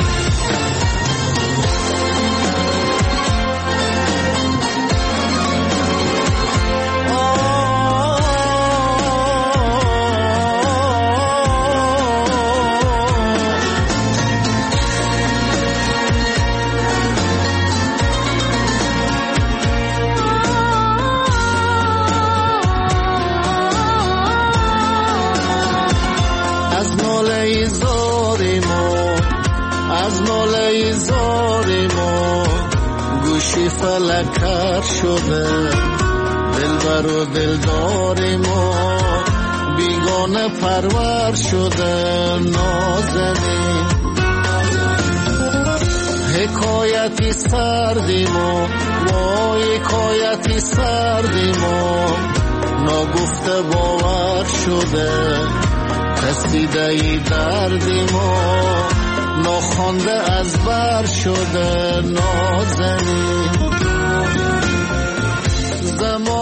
فلکر شده، دلبر و دلدار ما بیگانه پرور شده، نازنین. حکایتی سردیم و وای حکایتی سردیم و نگفته باور شده، رسیده ای دردیم و ناخوانده از بر شده، نازنین. زمان